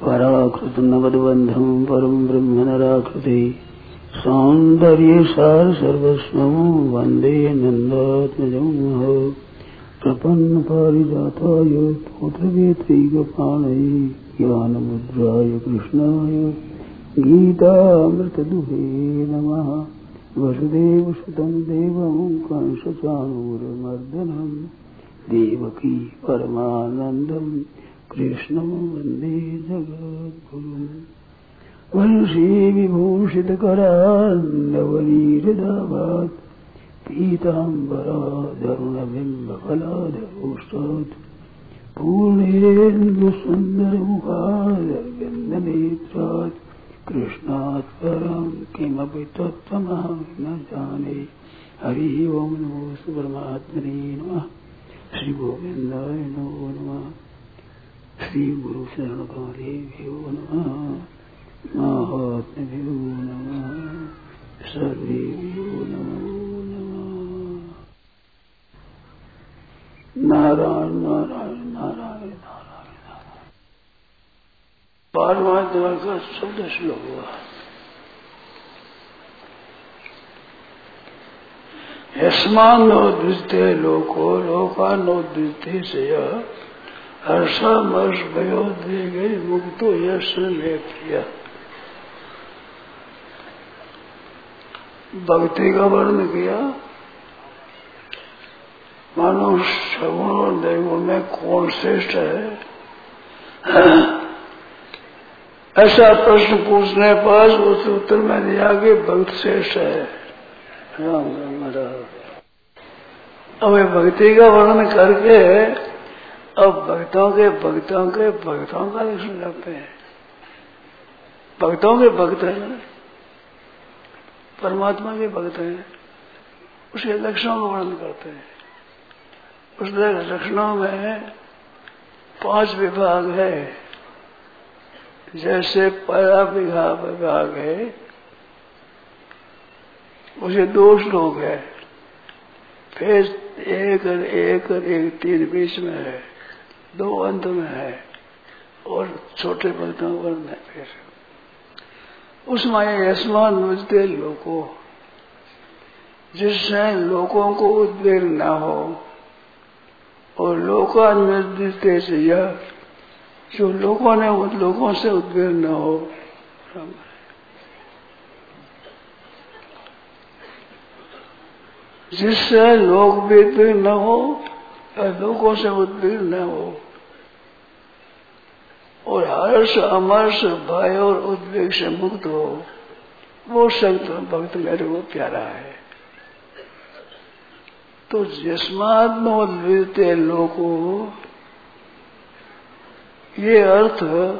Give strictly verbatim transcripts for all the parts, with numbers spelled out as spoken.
पराकृत नवद्बंधम परम ब्रह्म नराकृति सौंदर्य सार सर्वस्वं वंदे नंदात्मजं प्रपन्न पारिजाताय पुत्रवेत्रैकपाणये ज्ञानमुद्राय कृष्णाय गीतामृतदुहे नमः। वसुदेवसुतं देवं कंसचाणूरमर्दनं देवकी परमानन्दं कृष्णं वन्दे जगद्गुरुम्। वंशी विभूषितकरान्नवनीरदाभात् पीताम्बराधरुणबिम्बफलाधरोष्टात् पूर्णेन्दुसुन्दरमुखारविन्दनेत्रात् कृष्णात् परं किमपि तत्त्वमहं न जाने। हरि ओं नमो परमात्मने नमः। श्री गोविन्दाय नमो नमः। श्री गुरु शरणकालेभ्यो नमः। महात्म्यभ्यो नमः। सर्वेभ्यो नमो नमः। नारायण नारायण नारायण नारायण नारायण। बारहवां अध्याय का चौदह श्लोक हुआ। यस्मान्नोद्विजते लोको लोकान्नोद्विजते से हर्षमर्ष भयोद्वेगे मुक्तो यश में प्रिय। भक्ति का वर्णन किया, मानो सगुण और दैवों में कौन श्रेष्ठ है, ऐसा प्रश्न पूछने पर उस उत्तर में दिया कि भक्त श्रेष्ठ है। राम राम राम। अब भक्ति का वर्णन करके अब भक्तों के भक्तों के भक्तों का लक्षण करते हैं। भक्तों के भक्त हैं, परमात्मा के भक्त हैं, उसके लक्षणों का वर्णन करते हैं। उस लक्षणों में पांच विभाग है। जैसे पहला विभाग है, उसे दो श्लोक है, फिर एक और एक और एक तीन बीच में है, दो अंत में है, और छोटे भक्तों का वर्णन है। फिर उसमें यस्मान मुझते लोको, जिससे लोगों को उद्वेग न हो, और लोकान्विते से यह जो लोगों ने उन लोगों से उद्वेग न हो। जिससे लोग भी उद्वेग न हो और लोगों से उद्वेग न हो, और हर्ष अमर्ष भय और उद्वेग से मुक्त हो, वो संत भक्त मेरे को प्यारा है। तो जिस्मात्मोद्विते लोको, ये अर्थ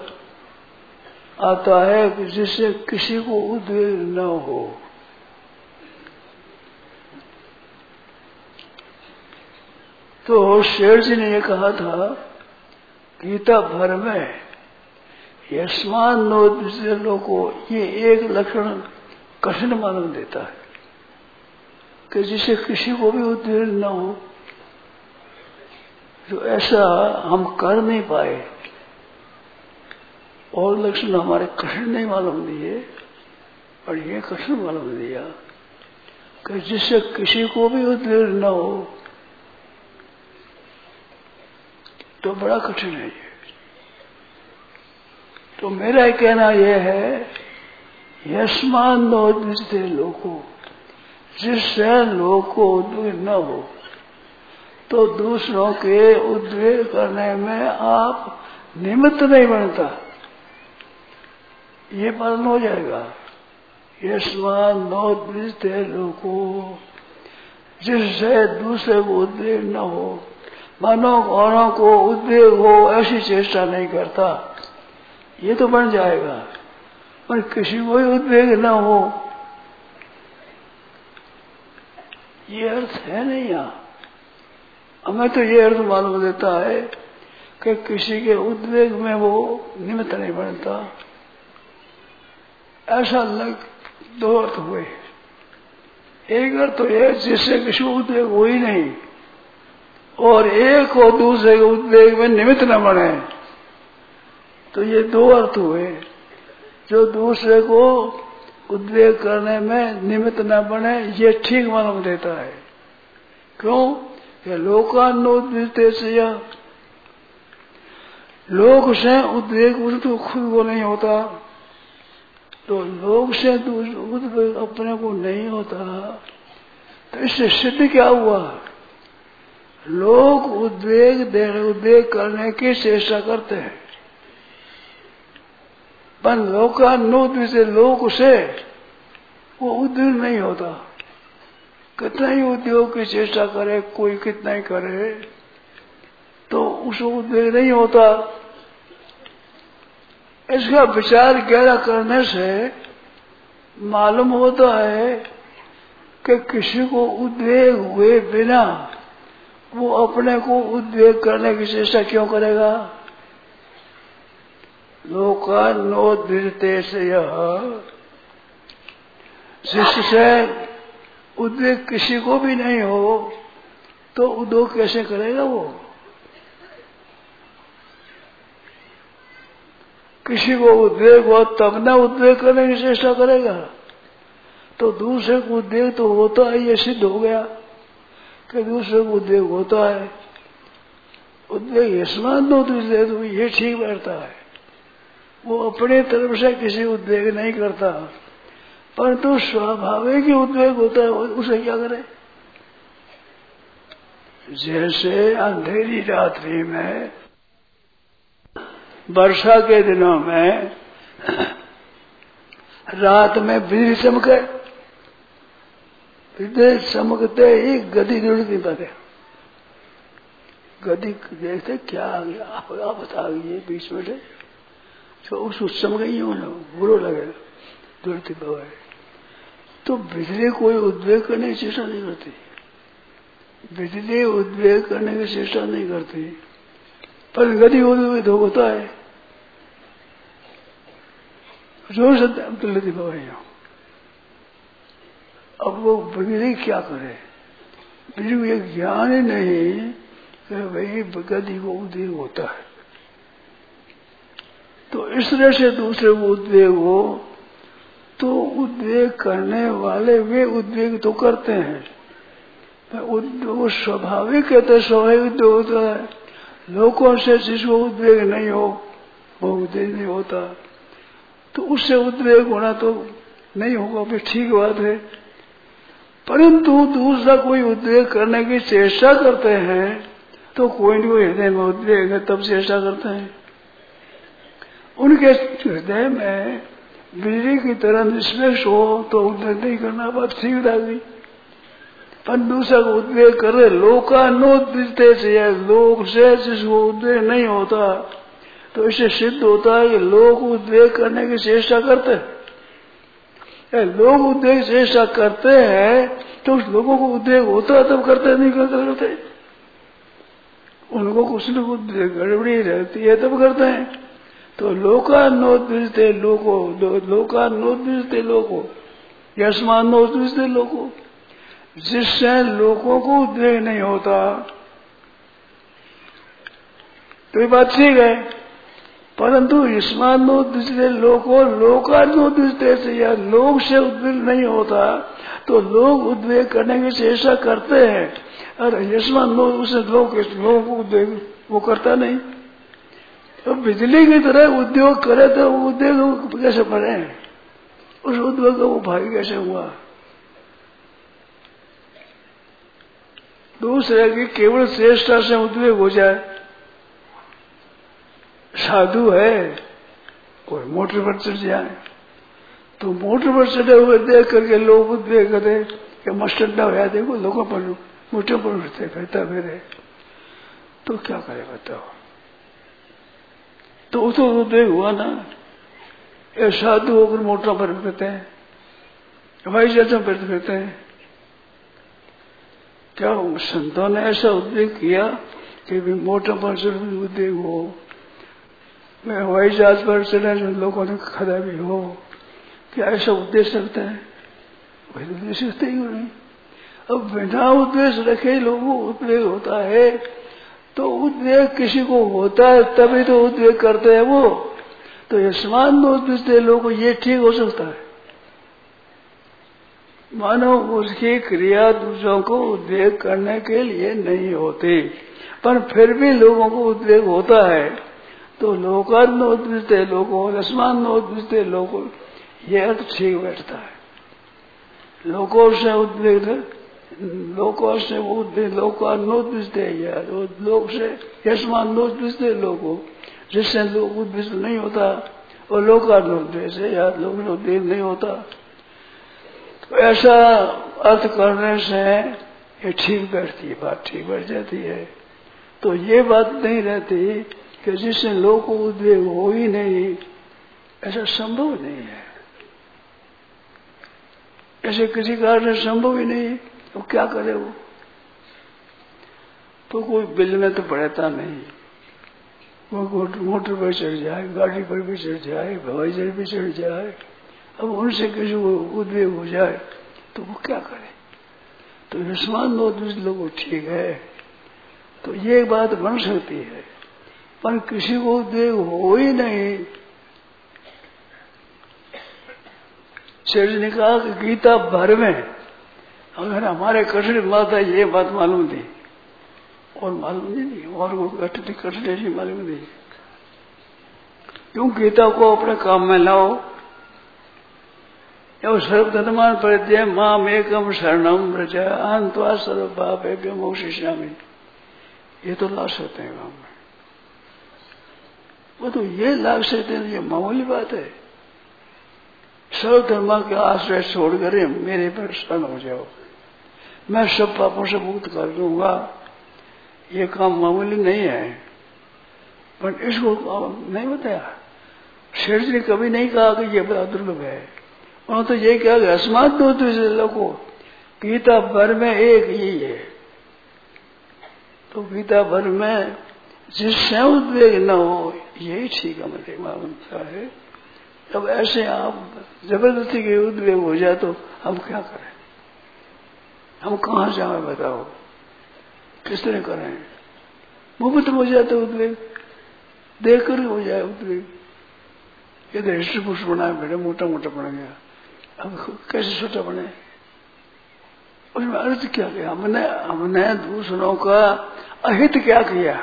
आता है कि जिससे किसी को उद्वेग न हो। तो शेर जी ने ये कहा था गीता भर में यस्मान नोद्विजते लोको, ये एक लक्षण कठिन मालूम देता है कि जिसे किसी को भी उद्वेग न हो। जो ऐसा हम कर नहीं पाए और लक्षण हमारे कठिन नहीं मालूम दिए, और ये कठिन मालूम दिया कि जिससे किसी को भी उद्वेग न हो, तो बड़ा कठिन है ये। तो मेरा कहना यह है, यस्मान नोद्विजते लोको, जिससे लोग को उद्वेग न हो, तो दूसरों के उद्वेग करने में आप निमित्त नहीं बनता, ये पालन हो जाएगा। यस्मान नोद्विजते लोको, जिससे दूसरे को उद्वेग न हो, मानो औरों को उद्वेग हो ऐसी चेष्टा नहीं करता, ये तो बन जाएगा। पर किसी को ही उद्वेग न हो, ये अर्थ है नहीं यहाँ। हमें तो ये अर्थ मालूम देता है कि किसी के उद्वेग में वो निमित्त नहीं बनता। ऐसा लग दो अर्थ हुए। एक अर्थ तो ये जिससे किसी को उद्वेग हो ही नहीं, और एक और दूसरे के उद्वेग में निमित्त न बने, तो ये दो अर्थ हुए। जो दूसरे को उद्वेग करने में निमित्त न बने, ये ठीक मालूम देता है। क्यों? ये लोकानुद्विते से, यह लोक से उद्वेग तो खुद को नहीं होता, तो लोक से उद्वेग अपने को नहीं होता। तो इससे सिद्ध क्या हुआ? लोग उद्वेग देने उद्वेग करने की चेष्टा करते हैं, पर लोकानुद्वित से लोक से वो उद्वेग नहीं होता। कितना ही उद्योग की चेष्टा करे, कोई कितना ही करे, तो उसको उद्वेग नहीं होता। इसका विचार गहरा करने से मालूम होता है कि किसी को उद्वेग हुए बिना वो अपने को उद्वेग करने की चेष्टा क्यों करेगा? लोकानोद्विते से, यह जिससे उद्वेग किसी को भी नहीं हो तो उद्योग कैसे करेगा? वो किसी को उद्वेग हो तब ना उद्वेग करने की चेष्टा करेगा। तो दूसरे को उद्वेग तो होता है, ये सिद्ध हो गया कि दूसरे को उद्वेग होता है। उद्वेग स्मरण तो ये ठीक बैठता है, वो अपने तरफ से किसी उद्वेग नहीं करता, परंतु स्वाभाविक ही उद्वेग होता है, उसे क्या करे? जैसे अंधेरी रात्रि में, वर्षा के दिनों में रात में बिजली चमके, बिजली चमकते ही गदी जुड़ नहीं पाते। गदी देखते क्या आ गया, आप बता गई बीच में से, तो उसको चमक बुरो लगे, जुड़ती बवाए। तो बिजली कोई उद्वेग करने की चेष्टा नहीं करती, बिजली उद्वेग करने की चेष्टा नहीं करती, पर गति उद्वेग होता है। जोर से लेती बवाइयां। अब वो बिजली क्या करे? बिजली को एक ज्ञान ही नहीं कि भाई गति को उद्वेग होता है। तो इस तरह से दूसरे को उद्वेग हो तो उद्वेग करने वाले वे उद्वेग तो करते हैं, वो स्वाभाविक कहते स्वाभाविक तो होता है। लोगों से जिसको उद्वेग नहीं हो वो उद्वेग नहीं होता, तो उससे उद्वेग होना तो नहीं होगा, फिर ठीक बात है। परंतु दूसरा कोई उद्वेग करने की चेष्टा करते हैं तो कोई न कोई हृदय में उद्वेग है, तब चेष्टा करते हैं। उनके हृदय में बिजली की तरह निष्पेक्ष हो तो उद्वेग नहीं करना, बात ठीक आ गई। पर दूसरा को उद्वेग कर रहे, लोकानुद्विते से, लोक से जिसको उद्वेग नहीं होता, तो इससे सिद्ध होता है कि लोग उद्वेग करने की चेष्टा करते हैं। लोग उद्वेग चेष्टा करते हैं तो उस लोगों को उद्वेग होता है तब करते नहीं करते, उनको कुछ न कुछ गड़बड़ी रहती है तब करते हैं। तो लोकानुद्विते लोको, लोकानुद्विते लोको, यस्मानुद्विते लोको, जिससे लोगों को उद्वेग नहीं होता, तो ये बात ठीक है। परंतु यस्मानुद्विते लोको, लोकानुद्विते से, या लोग से उद्वेग नहीं होता तो लोग उद्वेग करने की चेष्टा करते हैं, और यस्मान उसे लोग लोगों को उद्वेग वो करता नहीं। तो बिजली की तरह उद्योग करे तो उद्योग कैसे पड़े, उस उद्योग का वो भागी कैसे हुआ? दूसरे की केवल चेष्टा से उद्वेग हो जाए। साधु है कोई मोटर पर चढ़ जाए तो मोटर पर चढ़े हुए देख करके लोग उद्वेग करे कि मस्टंडा होया, देखो लोगों पर मोटर पर उठते फिरता फिरे, तो क्या करे बताओ? तो उसको उद्वेग हुआ ना। ये साधु होकर मोटर पर फिरते हैं, हवाई जहाजों पर फिरते हैं, क्या संतों ने ऐसा उद्वेग किया कि भी मोटर पर चढ़ उद्वेग हो, मैं हवाई जहाज पर चढ़े जो लोगों ने खड़ा भी हो, क्या ऐसा उद्देश्य रखते हैं? वही उद्देश्य रखते ही नहीं। अब बिना उद्देश्य रखे लोगों को उद्वेग होता है, तो उद्वेग किसी को होता है तभी तो उद्वेग करते हैं वो, तो यशमान नोदते लोग ये ठीक हो सकता है। मानो उसकी क्रिया दूसरों को उद्वेग करने के लिए नहीं होती, पर फिर भी लोगों को उद्वेग होता है। तो लोकान्नोदते लोगों यशमान्नोदते लोगों ये अर्थ ठीक बैठता है। लोकों से उद्वेग लोकों से उद्वेग लोकान्नोदते या लोक से यशमान्नोदते लोगों जिससे लोग उद्वेग नहीं होता और लोकान्नोदते से या लोग उद्वेग नहीं होता। तो ऐसा अर्थ करने से ये ठीक बैठती है, बात ठीक बैठ जाती है। तो ये बात नहीं रहती कि जिससे लोग को उद्वेग हो ही नहीं, ऐसा संभव नहीं है। ऐसे किसी कारण से संभव ही नहीं, तो क्या करे वो? तो कोई बिल में तो पड़ता नहीं, वो मोटर पर चढ़ जाए, गाड़ी पर भी चढ़ जाए, हवाई जहाज भी चढ़ जाए, अब उनसे किसी को उद्वेग हो जाए तो वो क्या करे? तो यशमान नोदते लोग ठीक है, तो ये बात बन सकती है, पर किसी को उद्वेग हो ही नहीं। शेर ने कहा कि गीता भर में अगर हमारे कृष्ण माता ये बात मालूम थी और मालूम नहीं, और वो कृष्ण जी मालूम नहीं, क्यों गीता को अपने काम में लाओ। सर्वधर्मान परित्यज्य माम एकम शरणम व्रज अहं त्वा सर्व पापेभ्यो मोक्षयिष्यामि, ये तो ला सकते हैं काम में। वो तो ये लाग सकते हैं, ये मामूली बात है। सर्वधर्मा के आश्रय छोड़कर मेरे पर शरण हो जाओ, मैं सब पापों से मुक्त कर दूंगा, ये काम मामूली नहीं है। पर इसको नहीं बताया, शेर जी ने कभी नहीं कहा कि ये बड़ा दुर्लभ है। उन्होंने तो ये कहा कि अस्मात् नोदते लोगों गीता भर में एक यही है। तो गीता भर में जिससे उद्वेग न हो यही ठीक है, मुझे मालूम है। अब ऐसे आप जबरदस्ती के उद्वेग हो जाए तो हम क्या करें? हम कहाँ जाए बताओ, किस तरह करें? मुफ्त हो जाए तो उद्वेग, देख कर हो जाए उद्वेग। ये तो हिस्ट्री पुष्ट बनाए बेटे, मोटा मोटा बन गया, अब कैसे छोटा बने? उसमें अर्थ क्या किया हमने? हमने दूसरों का अहित क्या किया,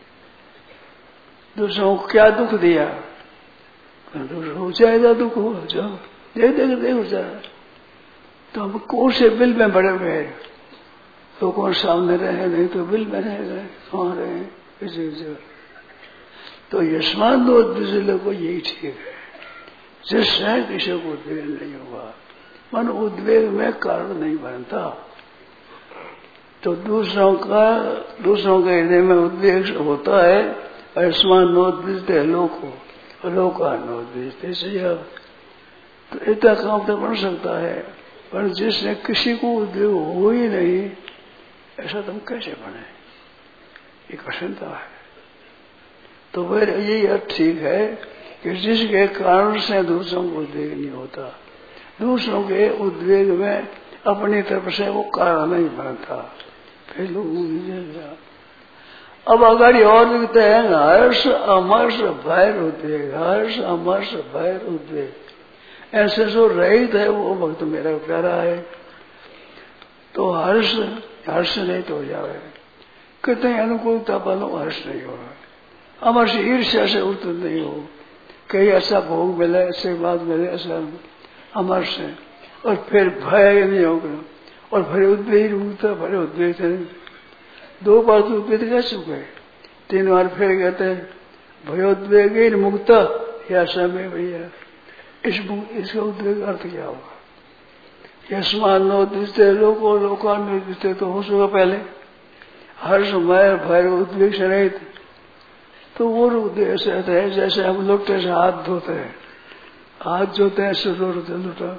दूसरों को क्या दुख दिया? हो जाएगा दुख, हो जाओ देख देख देख हो जाए। तो हम कौन से बिल में बड़े हुए हैं? तो कौन सामने रहे, नहीं तो बिल में रह गए, कहाँ रहे किसी जगह। तो यशमान नोदते को यही ठीक है, जिससे किसी को उद्वेग नहीं होगा, मन उद्वेग में कारण नहीं बनता। तो दूसरों का दूसरों के हृदय में उद्वेग होता है। यशमान नोदते लोको लोकान्नोदते से, तो इतना काम तो बन सकता है, पर जिसने किसी को उद्वेग हो ही नहीं, ऐसा तुम कैसे बने? ये कठिनता है। तो फिर यही अर्थ ठीक है कि जिसके कारण से दूसरों को उद्वेग नहीं होता, दूसरों के उद्वेग में अपनी तरफ से वो कारण नहीं बनता, फिर लोग। अब अगाड़ी और लिखते हैं हर्ष अमर्ष भय उद्वेग, हर्ष अमर्ष भय उद्वेग, ऐसे जो रहित है वो भक्त मेरा प्यारा है। तो हर्ष हर्ष नहीं तो हो जाए, कितने अनुकूलता बनो हर्ष नहीं हो रहा। अमर्ष ईर्ष्या से उत्तर नहीं हो, कहीं ऐसा भोग मिले, ऐसे बात मिले, ऐसा अमर्ष है। और फिर भय नहीं होगा, और फिर उद्वेग मुक्त, फिर उद्वेग से दो बार तो उद्वेग कह चुके, तीन बार फिर कहते हैं भयोद्वेग मुक्त या समय भैया। इस इसका उद्वेग अर्थ क्या होगा? यशमान नोदते लोको लोकान्नोदते तो हो चुका पहले, हर्ष भय भय उद्वेग से नहीं थे। तो वो उद्वेग ऐसे है जैसे हम लोटे से हाथ धोते हैं, हाथ धोते हैं ऐसे लोटे लोटा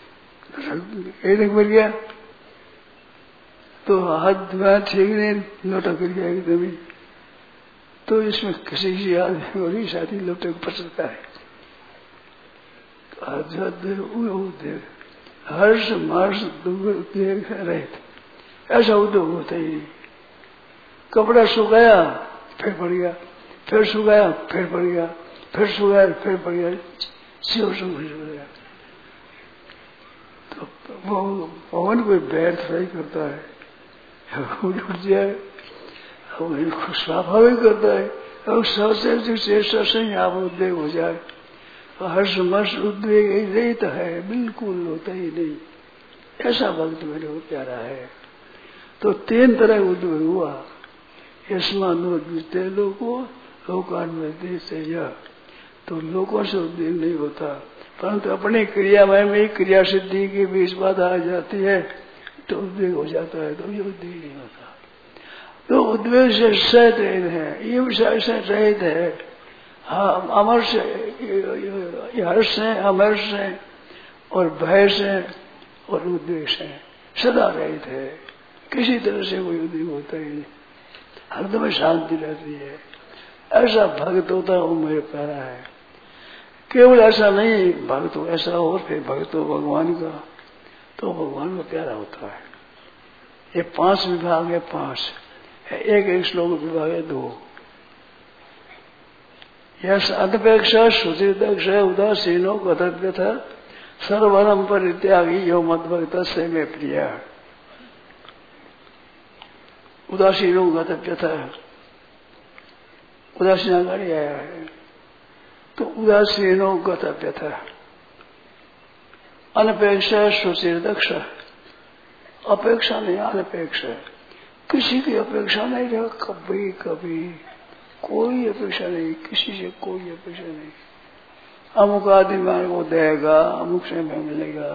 एक मिल गया तो हाथ धोया ठीक नहीं, लोटा गिर गया एकदम ही। तो इसमें किसी की आदमी और शादी लोटे को पसंद है। उद्योग हर्ष मर्ष उद्योग रहित, ऐसा उद्योग होता ही नहीं। कपड़ा सुखाया फिर पड़ गया, फिर सुखाया फिर पड़ गया, फिर सुबह फिर बढ़िया शिव से खुश हो गया। तो वो पवन कोई व्यर्थ नहीं करता है, उठ जाए वो स्वाभाविक करता है। और सबसे चेष्टा से यहाँ उद्वेग हो जाए, हर्ष मर्ष उद्वेग रहित है, बिल्कुल होता ही नहीं। ऐसा भक्त मेरे को प्यारा है। तो तीन तरह उद्वेग हुआ, यस्मानुद्विते लोको लोकान्विते से यह। तो लोगों से उद्वेग नहीं होता, परंतु अपनी क्रिया में क्रिया सिद्धि की बीच बाधा आ जाती है तो उद्वेग हो जाता है, तो ये उद्वेग नहीं होता। तो उद्वेग से सहित है, ये विषय से रहित है। हाँ, अमर से हर्ष से, अमर्ष से और भय से और उद्वेग से सदा रहित है। किसी तरह से कोई उद्वेग होता ही नहीं, हरदम शांति रहती है। ऐसा भक्त होता है वो मेरे प्यारा है। केवल ऐसा नहीं, भक्त हो ऐसा हो, फिर भक्त हो भगवान का, तो भगवान का प्यारा होता है। ये पांच विभाग है, पांच एक एक श्लोक विभाग है, दो। यह अनपेक्षा सुचिदक्ष उदासीनो कथव्य था सर्वरम परित्यागी यो मद्भक्त से में प्रिय। उदासीनो गतव्य था, उदासीन गाड़ी आया है, तो उदासीनो गतव्य था। अनपेक्षा सुचिदक्ष, अपेक्षा नहीं, अनपेक्षा, किसी की अपेक्षा नहीं रहा, कभी कभी कोई अपेक्षा नहीं, किसी से कोई अपेक्षा नहीं। अमुक आदमी मेरे को देगा, अमुक से मैं मिलेगा,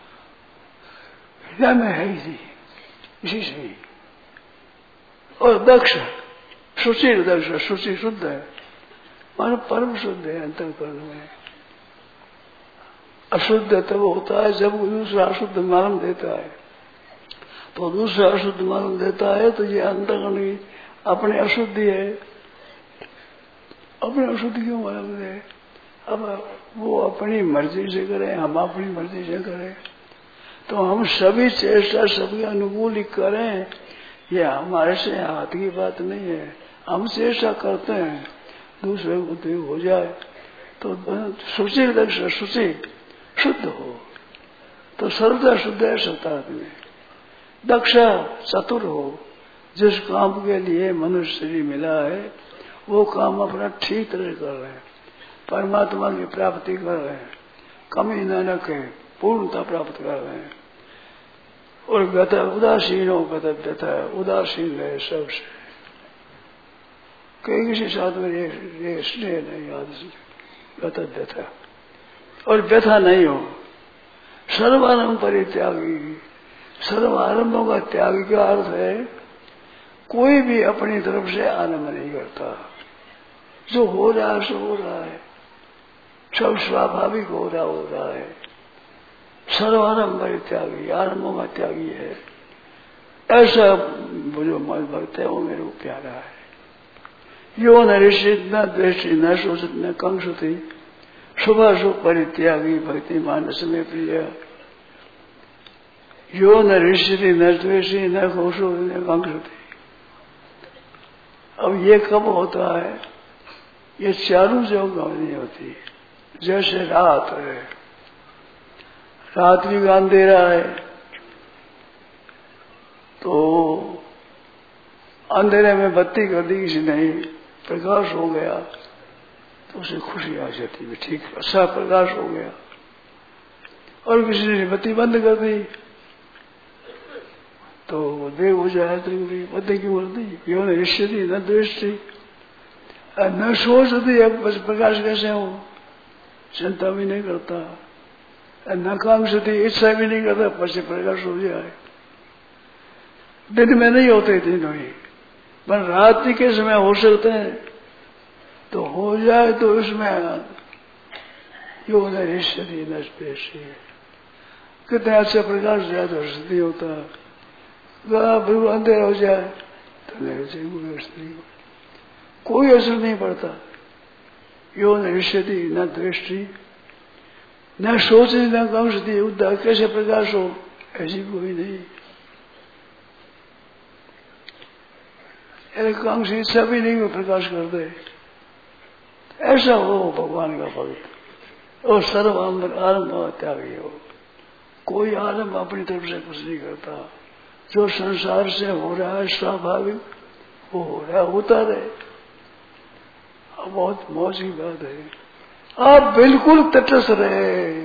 हृदय में है ही इसी से ही। और दक्ष, शुचि दक्ष, शुचि शुद्ध है, मानो परम शुद्ध है अंतःकरण में। अशुद्ध तब होता है जब दूसरा अशुद्ध मालूम देता है, तो दूसरा अशुद्ध मालूम देता है तो ये अंतःकरण अपने अशुद्धि है, अपने अशुद्धि क्यों मालूम दे। अब वो अपनी मर्जी से करे, हम अपनी मर्जी से करें, तो हम सभी चेष्टा सबके अनुकूल ही करें, ये हमारे से हाथ की बात नहीं है। हम चेष्टा करते हैं दूसरे को उद्योग हो जाए, तो शुचि दक्ष, शुचि शुद्ध हो, तो सर्वदा शुद्ध है सत्ता में। दक्ष चतुर हो, जिस काम के लिए मनुष्य शरीर मिला है वो काम अपना ठीक तरह कर रहे हैं, परमात्मा की प्राप्ति कर रहे हैं, कमी न रखे, पूर्णता प्राप्त कर रहे हैं। और गत उदासीनों गतव्यता, उदासीन है सबसे, कई किसी साथ में ये स्नेह नहीं, याद गतव्यता और व्यथा नहीं हो। सर्वारंभ परित्यागी, सर्वारंभों का त्याग का अर्थ है कोई भी अपनी तरफ से आरंभ नहीं करता। जो हो रहा है सो हो रहा है, सब स्वाभाविक हो रहा हो रहा है। सर्वारंभ परित्यागी, आरंभों का त्यागी है। ऐसा जो मत भक्त है वो मेरे को प्यारा है। यो न ऋषित न द्वेषी न शोषित न कंसुति, शुभ शुभ परित्यागी भक्ति मानस में प्रिय। यो न ऋषि न द्वेषी न घोषो न कंसुति। अब ये कब होता है, ये चारों जगह नहीं होती। जैसे रात है, रात भी अंधेरा है, तो अंधेरे में बत्ती कर दी किसी नहीं, प्रकाश हो गया तो उसे खुशी आ जाती है, ठीक अच्छा प्रकाश हो गया। और किसी ने बत्ती बंद कर दी तो देव हो जाए, तो बत्ती क्यों कर दी। यो न ऋषि न द्वेषी न सोचती, अब बस प्रकाश कैसे हो, चिंता भी नहीं करता, न कांक्षती, इच्छा भी नहीं करता, पश्चिम प्रकाश हो जाए। दिन में नहीं होते तीनों ही, पर रात के समय हो सकते हैं, तो हो जाए तो इसमें यो न ऋषि न स्पेशी, कितने अच्छा प्रकाश जाए तो हर्ष नहीं होता, बिल्कुल अंधेरा हो जाए तो नहीं, कोई असर नहीं पड़ता। यो न ऋषि न दृष्टि न सोच न कंसती, उद्धार कैसे प्रकाश हो, ऐसी कोई नहीं। एक कांक्षी इच्छा भी नहीं वो प्रकाश कर दे, ऐसा हो भगवान का भक्त और सर्व आरंभ त्यागी हो। कोई आरंभ अपनी तरफ से कुछ नहीं करता। जो संसार से हो रहा है स्वाभाविक वो हो रहा होता रहे। अब बहुत मौज की बात है। आप बिल्कुल तटस्थ रहे,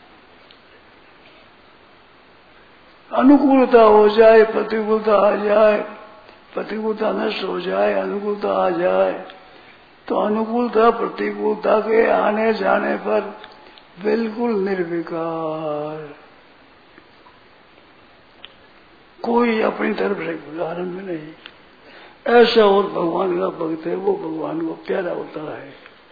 अनुकूलता हो जाए, प्रतिकूलता आ जाए, प्रतिकूलता नष्ट हो जाए, अनुकूलता आ जाए, तो अनुकूलता प्रतिकूलता के आने जाने पर बिल्कुल निर्विकार, कोई अपनी तरफ से आरंभ नहीं। ऐसा और भगवान का भक्त है, वो भगवान को प्यारा होता है।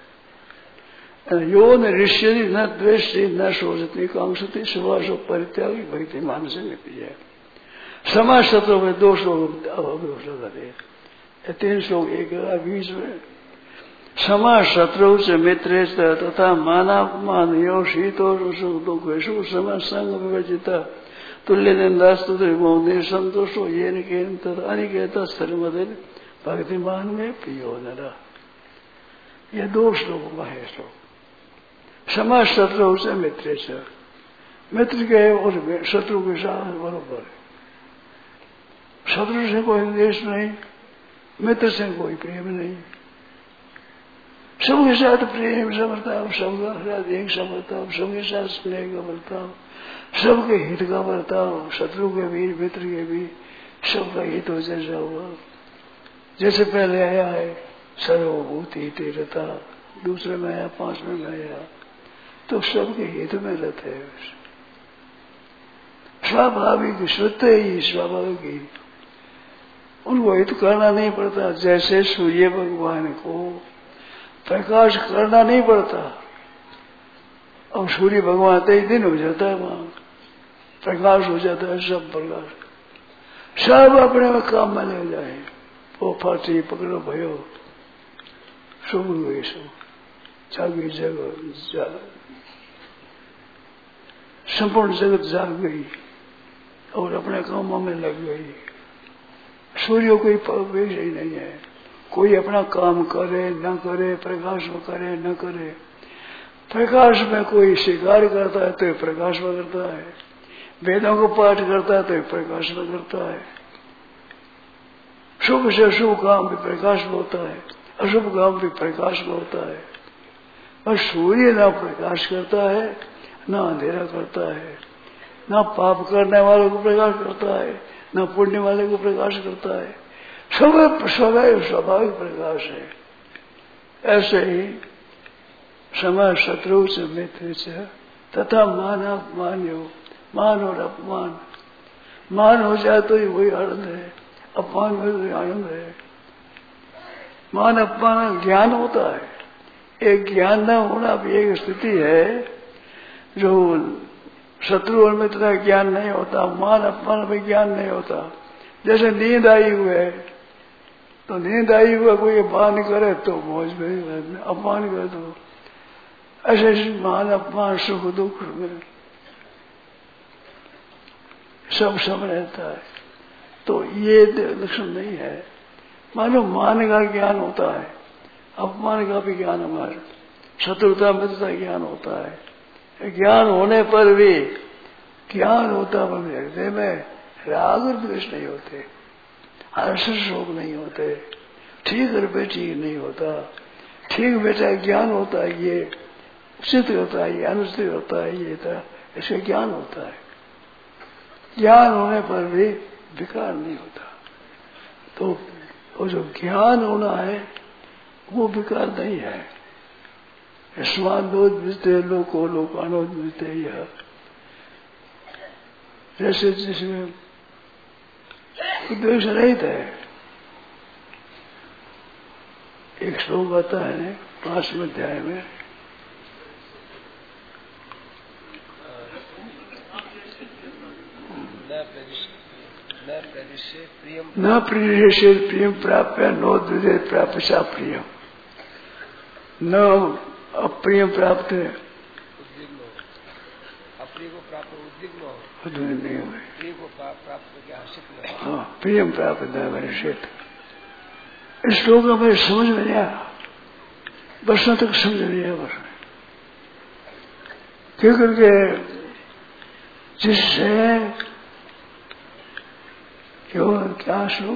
यो न ऋष्यति न द्वेष्टि न शोचति कांक्षति शुभाशुभ परित्यागी भक्ति मानस में है। समा शत्रु में दो श्लोक करे, तीन श्लोक एक बीच में। समा शत्रु से मित्र तथा मानापमान यो शीतो सुख दुख समा संग विवर्जिता तुल्य निंदास्तु त्रिमोदे संतोषो ये अनिकेता सर्वदिन भक्तिमान में प्रियो नरा। ये दो श्लोक है। श्लोक समा शत्रु से मित्र से, मित्र के और शत्रु के साथ बरोबर। शत्रु से कोई द्वेष नहीं, मित्र से कोई प्रेम नहीं। सबके साथ प्रेम से बर्ताव, सबका साथ एक सा बर्ताव, सबके साथ स्नेह का बर्ताव, सबके हित का बर्ताव, शत्रु के भी मित्र के भी सबका हित हो जैसा हुआ। जैसे पहले आया है सर्वभूति तेरता, दूसरे में आया, पांचवें में आया, तो सबके हित में रहते हैं। स्वाभाविक शुद्ध ही स्वाभाविक ही उनको हित करना नहीं पड़ता। जैसे सूर्य भगवान को प्रकाश करना नहीं पड़ता। अब सूर्य भगवान तेईस दिन हो जाता है, वहां प्रकाश हो जाता है, सब प्रकाश, सब अपने में काम में ले जाए। वो फाटी पकड़ो भयो शुभ हुए सो जागी जगह, संपूर्ण जगत जाग गई और अपने कामों में लग गई। सूर्य कोई प्रवेश ही नहीं है। कोई अपना काम करे न करे, प्रकाश में करे न करे। प्रकाश में कोई शिकार करता है तो प्रकाश में करता है, वेदों को पाठ करता है तो प्रकाश में करता है। शुभ से शुभ काम भी प्रकाश में होता है, अशुभ काम भी प्रकाश में होता है। और सूर्य ना प्रकाश करता है ना अंधेरा करता है, ना पाप करने वाले को प्रकाश करता है ना पुण्य वाले को प्रकाश करता है। सब स्वभाव स्वाभाविक प्रकाश है। ऐसे ही समय शत्रु से मित्र से तथा मान अपमान हो, मान और अपमान, मान हो जाए तो ही वही आनंद है, अपमान में तो आनंद है। मान अपमान ज्ञान होता है, एक ज्ञान न होना भी एक स्थिति है। जो शत्रु और मित्र का ज्ञान नहीं होता, मान अपमान में ज्ञान नहीं होता। जैसे नींद आई हुई है तो नींद आई हुआ कोई मान करे तो मौज में, अपमान करे तो ऐसे मान अपमान सुख दुख में सब सब रहता है। तो ये लक्षण नहीं है। मानो मान का ज्ञान होता है, अपमान का भी ज्ञान हमारे, शत्रुता मित्रता ज्ञान होता है। ज्ञान होने पर भी ज्ञान होता पर हृदय में राग और द्वेष नहीं होते, हर्ष शोक नहीं होते, ठीक और बेठी नहीं होता। ठीक बेटा ज्ञान होता है, ये उचित होता है, ये अनुचित होता है, ये था इसका ज्ञान होता है। ज्ञान होने पर भी विकार नहीं होता। तो वो जो ज्ञान होना है वो विकार नहीं है। स्वानोद मिलते लोको लोकानोद मिलते यह, जैसे जिसमें द्वेष रहित है। एक श्लोक आता है पांचवें अध्याय में, न प्रिय प्रियम प्राप्य नो द्विजय प्राप्य सा प्रियम, न अप्रिय प्राप्त है, अप्रिय को प्राप्त उद्विग्न हो, नहीं हुए, प्रिय को प्राप्त करके आशिक न हो। हाँ, प्रियम प्राप्त है मेरे शेठ। इस श्लोक का मेरे समझ में नहीं आया। वर्षों तक समझ नहीं है वर्ष क्यों करके जिससे क्यों क्या सु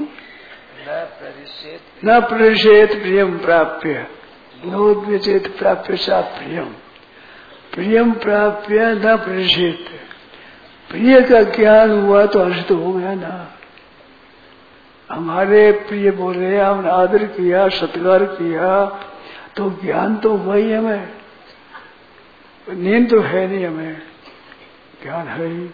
न परिषेत प्रियम प्राप्य नोद्विचेत प्राप्य सा प्रियम प्रियम प्राप्य न परिषेत प्रिय का ज्ञान हुआ तो हर्षित हो गया ना। हमारे प्रिय बोले हमने आदर किया सत्कार किया तो ज्ञान तो हुआ ही हमें, नींद तो है नहीं हमें, ज्ञान है ही।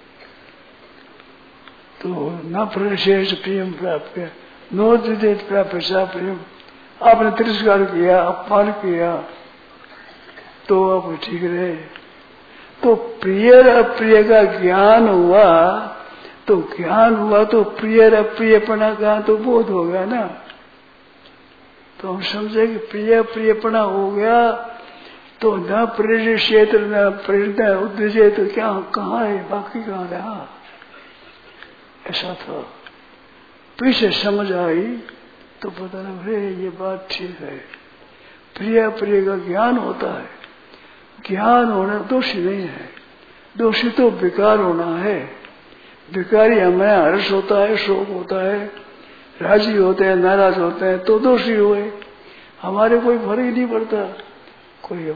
तो न परिशेष प्रियम प्राप्य नो द्विदेत प्राप्य सा प्रियम। आपने तिरस्कार किया अपमान किया तो आप ठीक रहे। तो प्रिय अप्रिय का ज्ञान हुआ तो ज्ञान हुआ तो प्रिय अप्रियपना का तो बोध हो गया ना। तो हम समझे कि प्रिय प्रियपना हो गया तो न प्रेरित क्षेत्र न प्रेरित उद्देश्य तो क्या कहाँ है, बाकी कहाँ रहा। ऐसा था। पीछे समझ आई तो पता लगा रे ये बात ठीक है। प्रिय प्रिय का ज्ञान होता है, ज्ञान होना दोषी नहीं है, दोषी तो विकार होना है। विकारी हमें हर्ष होता है, शोक होता है, राजी होते हैं, नाराज होते हैं तो दोषी हुए। हमारे कोई फर्क ही नहीं पड़ता। कोई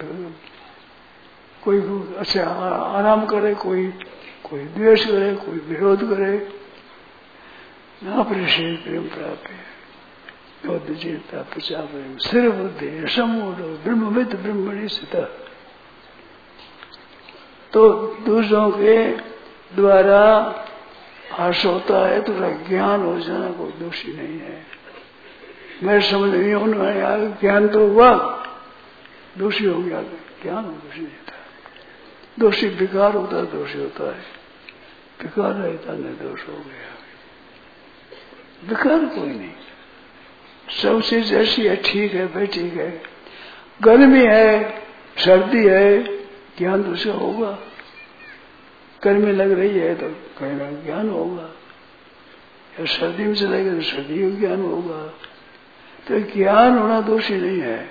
कोई अच्छा आराम करे, कोई कोई द्वेष करे, कोई विरोध करे। ना परिषेध प्रेम प्राप्त सिर बुद्धि समूढ़ ब्रह्मविद ब्रह्मणि स्थित। तो दूसरों के द्वारा हर्ष होता है तो ज्ञान हो जाना कोई दोषी नहीं है। मैं समझ नहीं हूं ज्ञान तो हुआ, दोषी हो गया, ज्ञान दोषी नहीं था। दोषी विकार होता है, दोषी होता है, विकार रहता निर्दोष हो गया। विकार कोई नहीं, सब चीज ऐसी है, ठीक है भाई ठीक है। गर्मी है, सर्दी है, ज्ञान दूसरा होगा। गर्मी लग रही है तो कहीं ज्ञान होगा, या सर्दी में चलेगा तो सर्दी का ज्ञान होगा। तो ज्ञान होना दोषी नहीं है।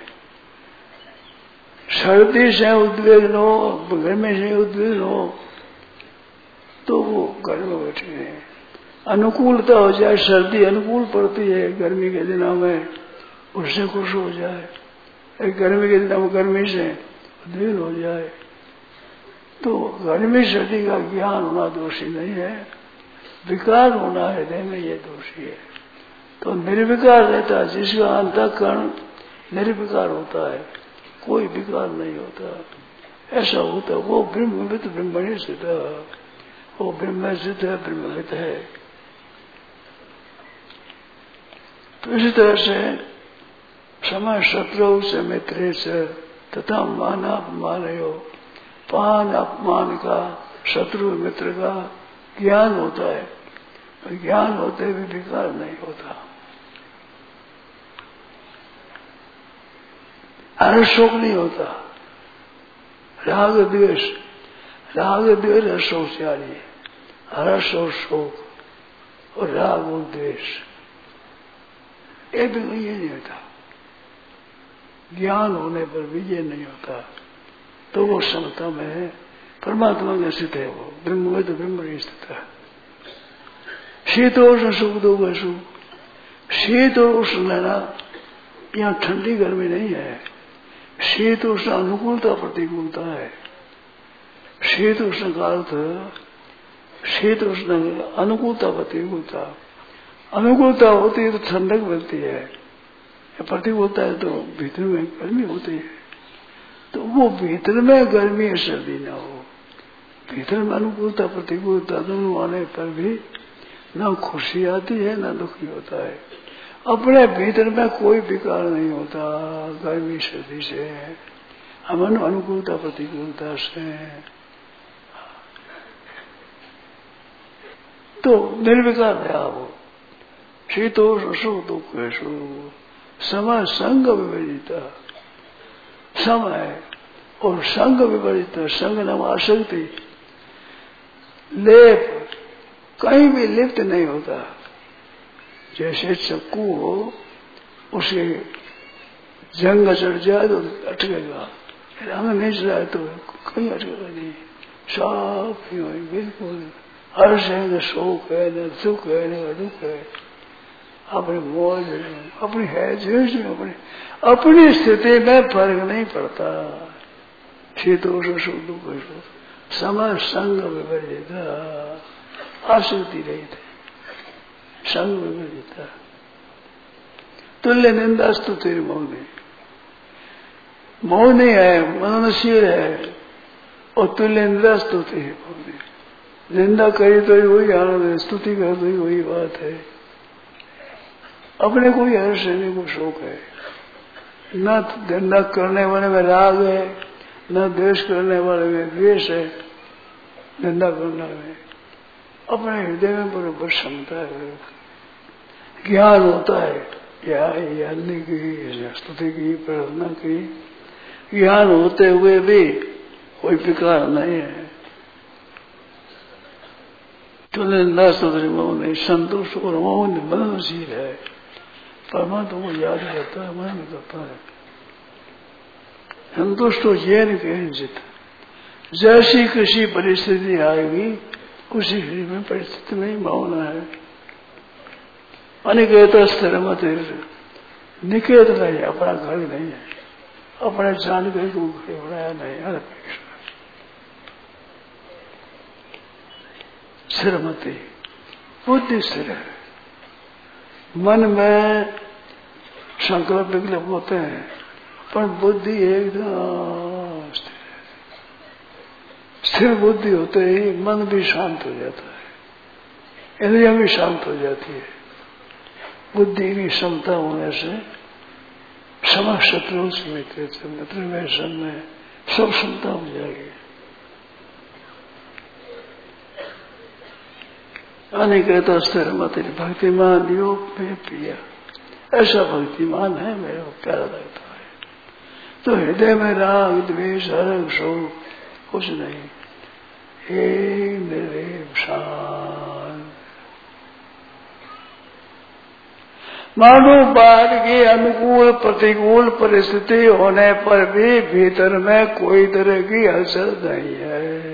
सर्दी से उद्वेग हो, गर्मी से उद्वेग हो तो वो गर्मी बैठे हैं। अनुकूलता हो जाए, सर्दी अनुकूल पड़ती है गर्मी के दिनों में, उससे खुश हो जाए। गर्मी के दिनों में गर्मी से उद्वेग हो जाए तो गर्मी सर्दी का ज्ञान होना दोषी नहीं है। विकार होना हृदय में ये दोषी है। तो निर्विकार रहता है जिसका अंतःकरण निर्विकार होता है, कोई विकार नहीं होता। ऐसा होता वो ब्रह्मविद ब्रह्मणि स्थित, वो ब्रह्म सिद्ध है, ब्रह्मविद है। तो इसी तरह से समय शत्रु से मित्र से तथा मानापमान हो, पान अपमान का शत्रु मित्र का ज्ञान होता है। ज्ञान होते भी विकार नहीं होता। हर्ष शोक नहीं होता। राग द्वेष, राग द्वेष हर्षोचारी, हर्ष और शोक और राग और द्वेष ये भी ये नहीं होता। ज्ञान होने पर भी ये नहीं होता। तो वो समता में है, परमात्मा में स्थित है। वो ब्रह्म में तो ब्रह्म नहीं स्थित है। शीतोष्ण सुख दो वसु, शीत और उष्ण लेना, यहाँ ठंडी गर्मी नहीं है। शीत उष्ण अनुकूलता प्रतिकूलता है। शीत उष्ण का अर्थ शीत उष्ण अनुकूलता प्रतिकूलता। अनुकूलता होती है तो ठंडक मिलती है, प्रतिकूलता है तो भीतर में गर्मी होती है। तो वो भीतर में गर्मी है सर्दी ना हो, भीतर में अनुकूलता प्रतिकूलता दोनों आने पर भी ना खुशी आती है ना दुखी होता है। अपने भीतर में कोई विकार नहीं होता गर्मी सर्दी से, अमन अनुकूलता प्रतिकूलता से। तो निर्विकार रहा वो। शीतोष्ण सुख दुख समय संग विपरीता, समय और संग विपरीत। संग नाम आसक्ति, लेप कहीं भी लिप्त नहीं होता। जैसे चक्कू हो, उसे जंग चढ़ जाए तो अटकेगा, हमें नहीं चढ़ाए तो कहीं अटकेगा नहीं। साफ ही वही बिल्कुल हर्ष है, न शोक है, न सुख है, न दुख है। अपनी मौज अपनी है जीवन में अपनी अपनी स्थिति में फर्क नहीं पड़ता। शीतोष सुख दुख समय संग विवर्जित आसक्ति रही थे, संग विवर्जित तुल्य निंदा स्तुति मौनी। मौनी है, मननशील है, और तुल्य निंदा स्तुति है मौनी। निंदा करी तो वही आनंद है, स्तुति कर तो वही बात है। अपने कोई हर्ष है, कोई शोक है, न निंदा करने वाले में राग है, न द्वेष करने वाले में द्वेष है। निंदा करने में अपने हृदय में बराबर क्षमता है, ज्ञान होता है, क्या अन्य की स्तुति की प्रार्थना की, ज्ञान होते हुए भी कोई विकार नहीं है। तो निंदा स्तुति नहीं, संतोष और मौन मननशील है, परमात्मा को याद करता है, मन करता है। संतुष्ट हो ये नहीं कहें जित, जैसी किसी परिस्थिति आएगी उसी में परिस्थिति में ही भावना है। अनिकेत स्थिर मत निकेत नहीं, अपना घर नहीं है, अपने जानकारी को घर बनाया नहीं, अनपेक्षा स्थिरमति बुद्धि स्थिर है। मन में संकल्प विकल्प होते हैं, पर बुद्धि एकदम स्थिर है। स्थिर बुद्धि होते ही मन भी शांत हो जाता है, इंद्रियां भी शांत हो जाती है। बुद्धि की क्षमता होने से समस्त शत्रु से मित्र में सब में सब क्षमता हो जाएगी। अनिकेत स्थिर मत भक्तिमान योग में प्रिय, ऐसा भक्तिमान है मेरे को प्यारा लगता है। तो हृदय में राग द्वेष हर्ष शोक कुछ नहीं, एक निर्लेप शांत। मानो बाहर की अनुकूल प्रतिकूल परिस्थिति होने पर भी भीतर में कोई तरह की हलचल नहीं है।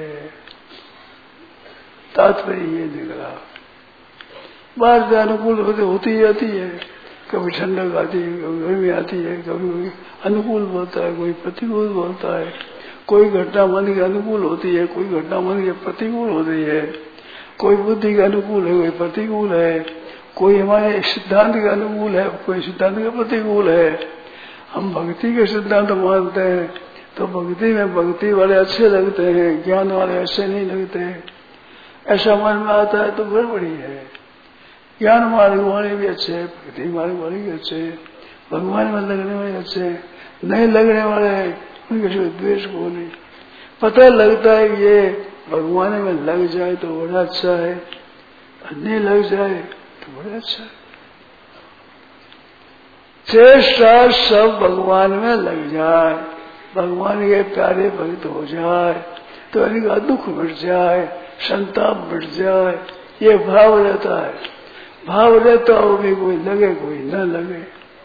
तात्पर्य ये निकला, बाहर से अनुकूल होती जाती है, कभी ठंडक आती है, कभी गर्मी आती है, कभी अनुकूल बोलता है, कोई प्रतिकूल बोलता है। कोई घटना मन के अनुकूल होती है, कोई घटना मन के प्रतिकूल होती है। कोई बुद्धि के अनुकूल है, कोई प्रतिकूल है, कोई हमारे सिद्धांत के अनुकूल है, कोई सिद्धांत के प्रतिकूल है। हम भक्ति के सिद्धांत मानते हैं तो भक्ति में भक्ति वाले अच्छे लगते हैं, ज्ञान वाले अच्छे नहीं लगते। ऐसा मन में आता है तो गड़बड़ी है। ज्ञान मार्ग वाले भी अच्छे, भक्ति मार्ग वाले भी अच्छे, भगवान में लगने वाले अच्छे, नहीं लगने वाले उनके से द्वेष को नहीं। पता लगता है ये भगवान में लग जाए तो बड़ा अच्छा है, नहीं लग जाए तो बड़ा अच्छा है। चेष्टा सब भगवान में लग जाए, भगवान के प्यारे भक्त हो जाए तो इनका दुख मिट जाए, संताप मिट जाए, ये भाव रहता है। भाव रहता हो भी कोई लगे कोई न लगे,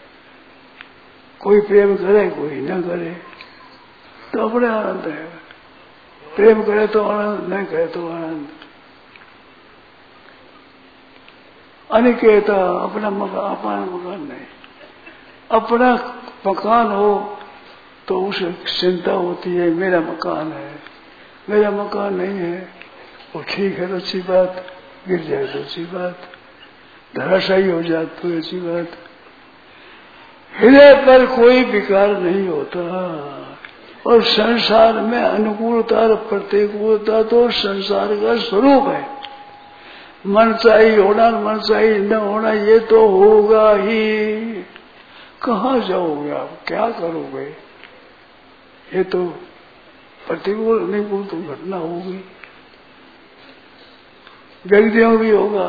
कोई प्रेम करे कोई न करे, तो अपने आनंद है। प्रेम करे तो आनंद, न करे तो आनंद। अनिकेत अपना मकान, अपना मकान नहीं, अपना मकान हो तो उसे चिंता होती है, मेरा मकान है, मेरा मकान नहीं है। वो ठीक है तो अच्छी बात, गिर जाए तो अच्छी बात, धराशायी हो जाए तो अच्छी बात। हृदय पर कोई विकार नहीं होता। और संसार में अनुकूलता और प्रतिकूलता तो संसार का स्वरूप है। मन चाहिए होना, मन चाहिए न होना, ये तो होगा ही। कहाँ जाओगे आप, क्या करोगे? ये तो प्रतिकूल अनुकूल तो घटना होगी, व्यक्तियों भी होगा।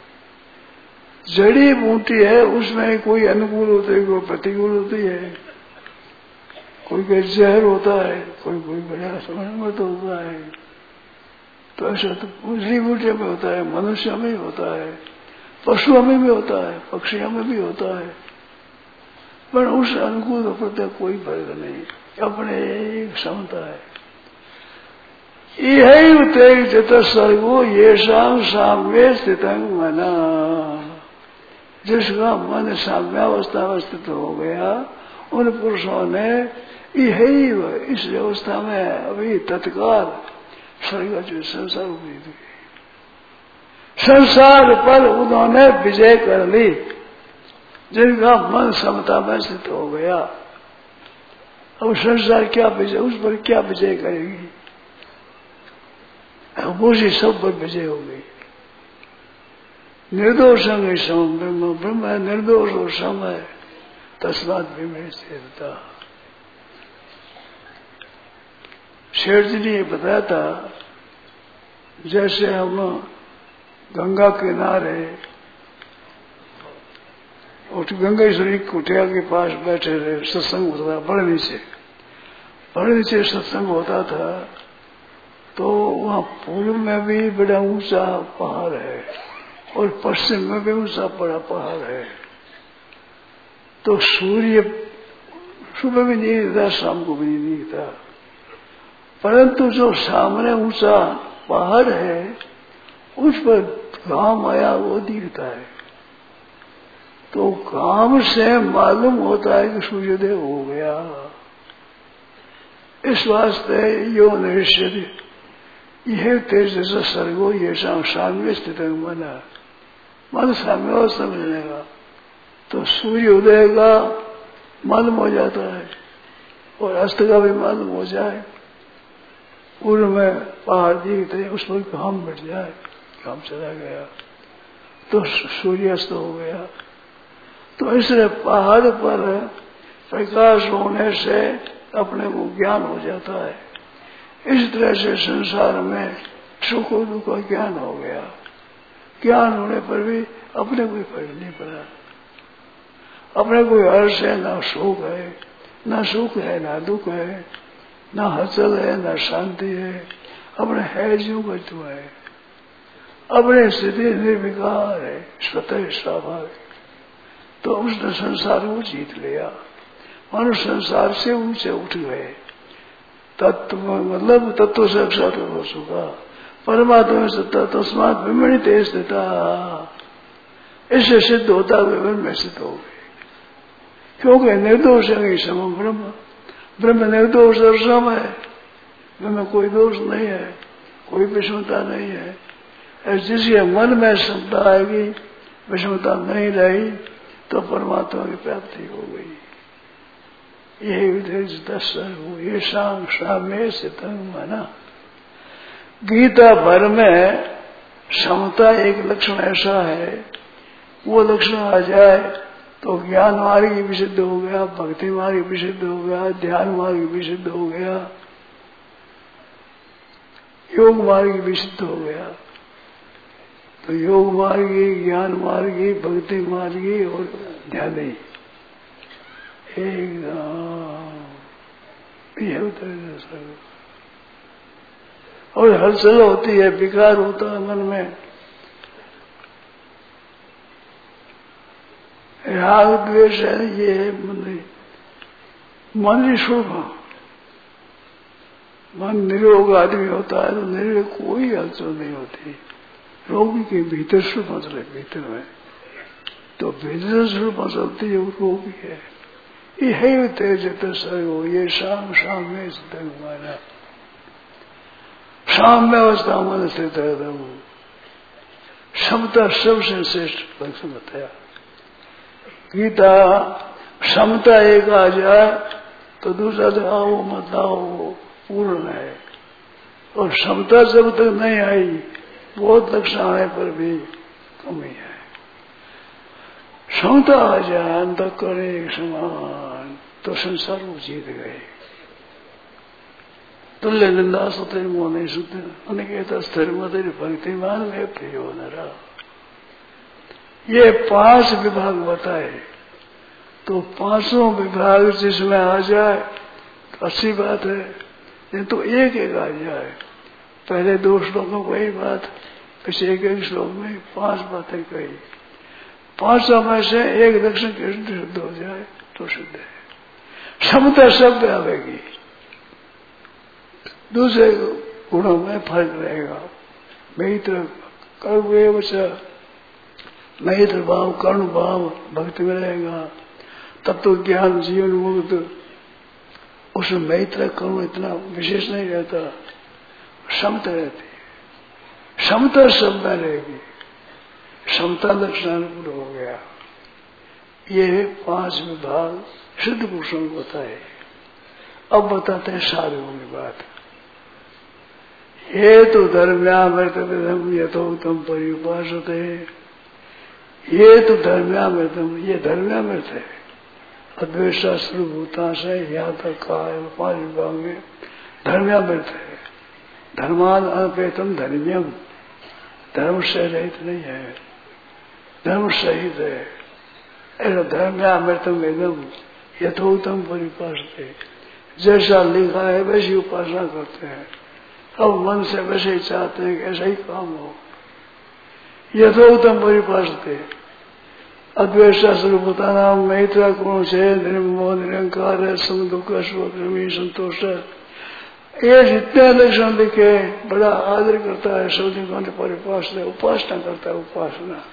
जड़ी बूटी है उसमें कोई अनुकूल होती है, कोई प्रतिकूल होती है। कोई कोई जहर होता है, कोई कोई बड़ा समझ होता है। तो ऐसा तो जड़ी बूटियों में होता है, मनुष्य में भी होता है, पशुओं में भी होता है, पक्षियों में भी होता है। पर उस अनुकूल प्रति कोई फर्क नहीं, अपने एक क्षमता है। यही तेज जत सर्वो ये शाम साम्य स्थित मना, जिसका मन साम्यावस्था में स्थित हो गया, उन पुरुषों ने यही इस व्यवस्था में अभी तत्काल स्वर्ग जो संसार उम्मीद हुई, संसार पर उन्होंने विजय कर ली। जिनका मन समता में स्थित हो गया, अब संसार क्या विजय, उस पर क्या विजय करेगी? उसी सब पर विजय हो गई। निर्दोष सम ब्रह्म, ब्रह्म निर्दोष और सम है, तस्मात् ब्रह्म स्थिरता। शेर जी ने बताया था, जैसे हम गंगा किनारे और गंगेश्वरी कुटिया के पास बैठे रहे, सत्संग होता था बड़े नीचे, बड़े नीचे सत्संग होता था। तो वहाँ पूर्व में भी बड़ा ऊंचा पहाड़ है और पश्चिम में भी ऊंचा बड़ा पहाड़ है। तो सूर्य सुबह भी नहीं दिखता, शाम को भी नहीं दिखता, परंतु जो सामने ऊंचा पहाड़ है उस पर घाम आया वो दिखता है। तो घाम से मालूम होता है कि सूर्योदय हो गया। इस वास्ते यो निश्चित यह तेज जैसा सर्गो ये साम्य स्थित मना, मन साम्य समझने का तो सूर्योदय का मालूम हो जाता है और अस्त का भी मालूम हो जाए। पूर्व में पहाड़ दिखते, उस पर घाम बैठ जाए, घाम चला गया तो सूर्यास्त हो गया। तो इसलिए पहाड़ पर प्रकाश होने से अपने को ज्ञान हो जाता है। इस तरह से संसार में सुख और दुख का ज्ञान हो गया। ज्ञान होने पर भी अपने कोई फर्क नहीं पड़ा, अपने कोई हर्ष है ना शोक है, ना सुख है ना दुख है, ना हलचल है ना शांति है, अपने है जो तो है, अपने स्थिति निर्विकार है, स्वतः स्वाभाविक। तो उसने संसार को जीत लिया, मनुष्य संसार से ऊंचे उठ गए। तत्व मतलब तत्व साक्षात हो चुका, परमात्मा सत्ता तस्मात ब्रह्मणि तेज देता, इससे सिद्ध होता ब्रह्म में सिद्ध हो गए। क्योंकि निर्दोष है सम ब्रह्म, ब्रह्म निर्दोष और सम है, ब्रह्म कोई दोष नहीं है, कोई विषमता नहीं है। जिसके मन में समता आएगी, विषमता नहीं रही, तो परमात्मा की प्राप्ति हो गई। यही विधेय दस हो, ये शाम साम्य से तंग माना। गीता भर में समता एक लक्षण ऐसा है, वो लक्षण आ जाए तो ज्ञान मार्ग भी सिद्ध हो गया, भक्ति मार्ग भी सिद्ध हो गया, ध्यान मार्ग भी सिद्ध हो गया, योग मार्ग भी सिद्ध हो गया। तो योग मार्गी, ज्ञान मार्गी, भक्ति मार्गी और ध्यान ही एकदम और हलचल होती है, विकार होता है मन में, राग द्वेष है, ये है मन मन शुभ। मन निरोग आदमी होता है तो निरोग कोई हलचल नहीं होती। रोगी के भीतर से मचले, भीतर में तो भीतर से मचलती है, वो रोगी है। यही तेज सर्व ये शाम शाम में माना, शाम में अवस्था मन स्थित रहता हूँ। समता सबसे श्रेष्ठ लक्षण बताया। गीता समता एक आ जाए तो दूसरा तो आओ मत आओ पूर्ण है, और समता जब तक नहीं आई, बहुत लक्षण आने पर भी कमी है। समता आ जाए अंत करे एक समान तो संसार को जीत गए। तुल्य निंदा सत्य मोने शुद्ध अनिकेत स्थिर मधुर भक्तिमान में प्रियो नरा। ये पांच विभाग बताए, तो पांचों विभाग जिसमें आ जाए तो अच्छी बात है, नहीं तो एक एक आ जाए। पहले दो श्लोकों को एक बात, पिछले एक एक श्लोक में पांच बातें कही, पांचों में से एक लक्षण कृष्ण सिद्ध हो जाए तो सिद्ध है। समता शब्द आवेगी, दूसरे गुणों में फर्क रहेगा। मैत्र कर्म मैत्र भाव कर्ण भाव भक्ति में रहेगा, तब तो ज्ञान जीवन मुक्त, उसमें मैत्र कर्ण इतना विशेष नहीं रहता, समता रहती है। समता सब में रहेगी, समता लक्षणानुकूल हो गया। ये पांच विभाग सिद्ध पुरुषों को बताए। अब बताते हैं साधुओं की बात। ये तो धर्म्यामृतम यथोक्तम परिउपासते, ये तो धर्म्यामृतम, ये धर्म्यामृत है। अद्वैता सर्वभूता से यहाँ तक कहा है पांच विभाग में, धर्म्यामृत है। धर्मान अनपेतम धर्म्यम, धर्म से रहित नहीं है, धर्म सहित है। ऐसा धर्म्यामृतम एकदम यथोक्तम परिउपासते, जैसा लिखा है वैसी उपासना करते हैं। अब मन से वैसे ही चाहते हैं कि ऐसा ही काम हो। यथोक्तम परिपासते अद्वैत स्वरूपता नाम मैत्रा गुण से निर्मोह निरंकार है, सम दुख स्वमी संतोष। ये जितने लक्षण दिखे बड़ा आदर करता है, सब परिपासना उपासना करता है। उपासना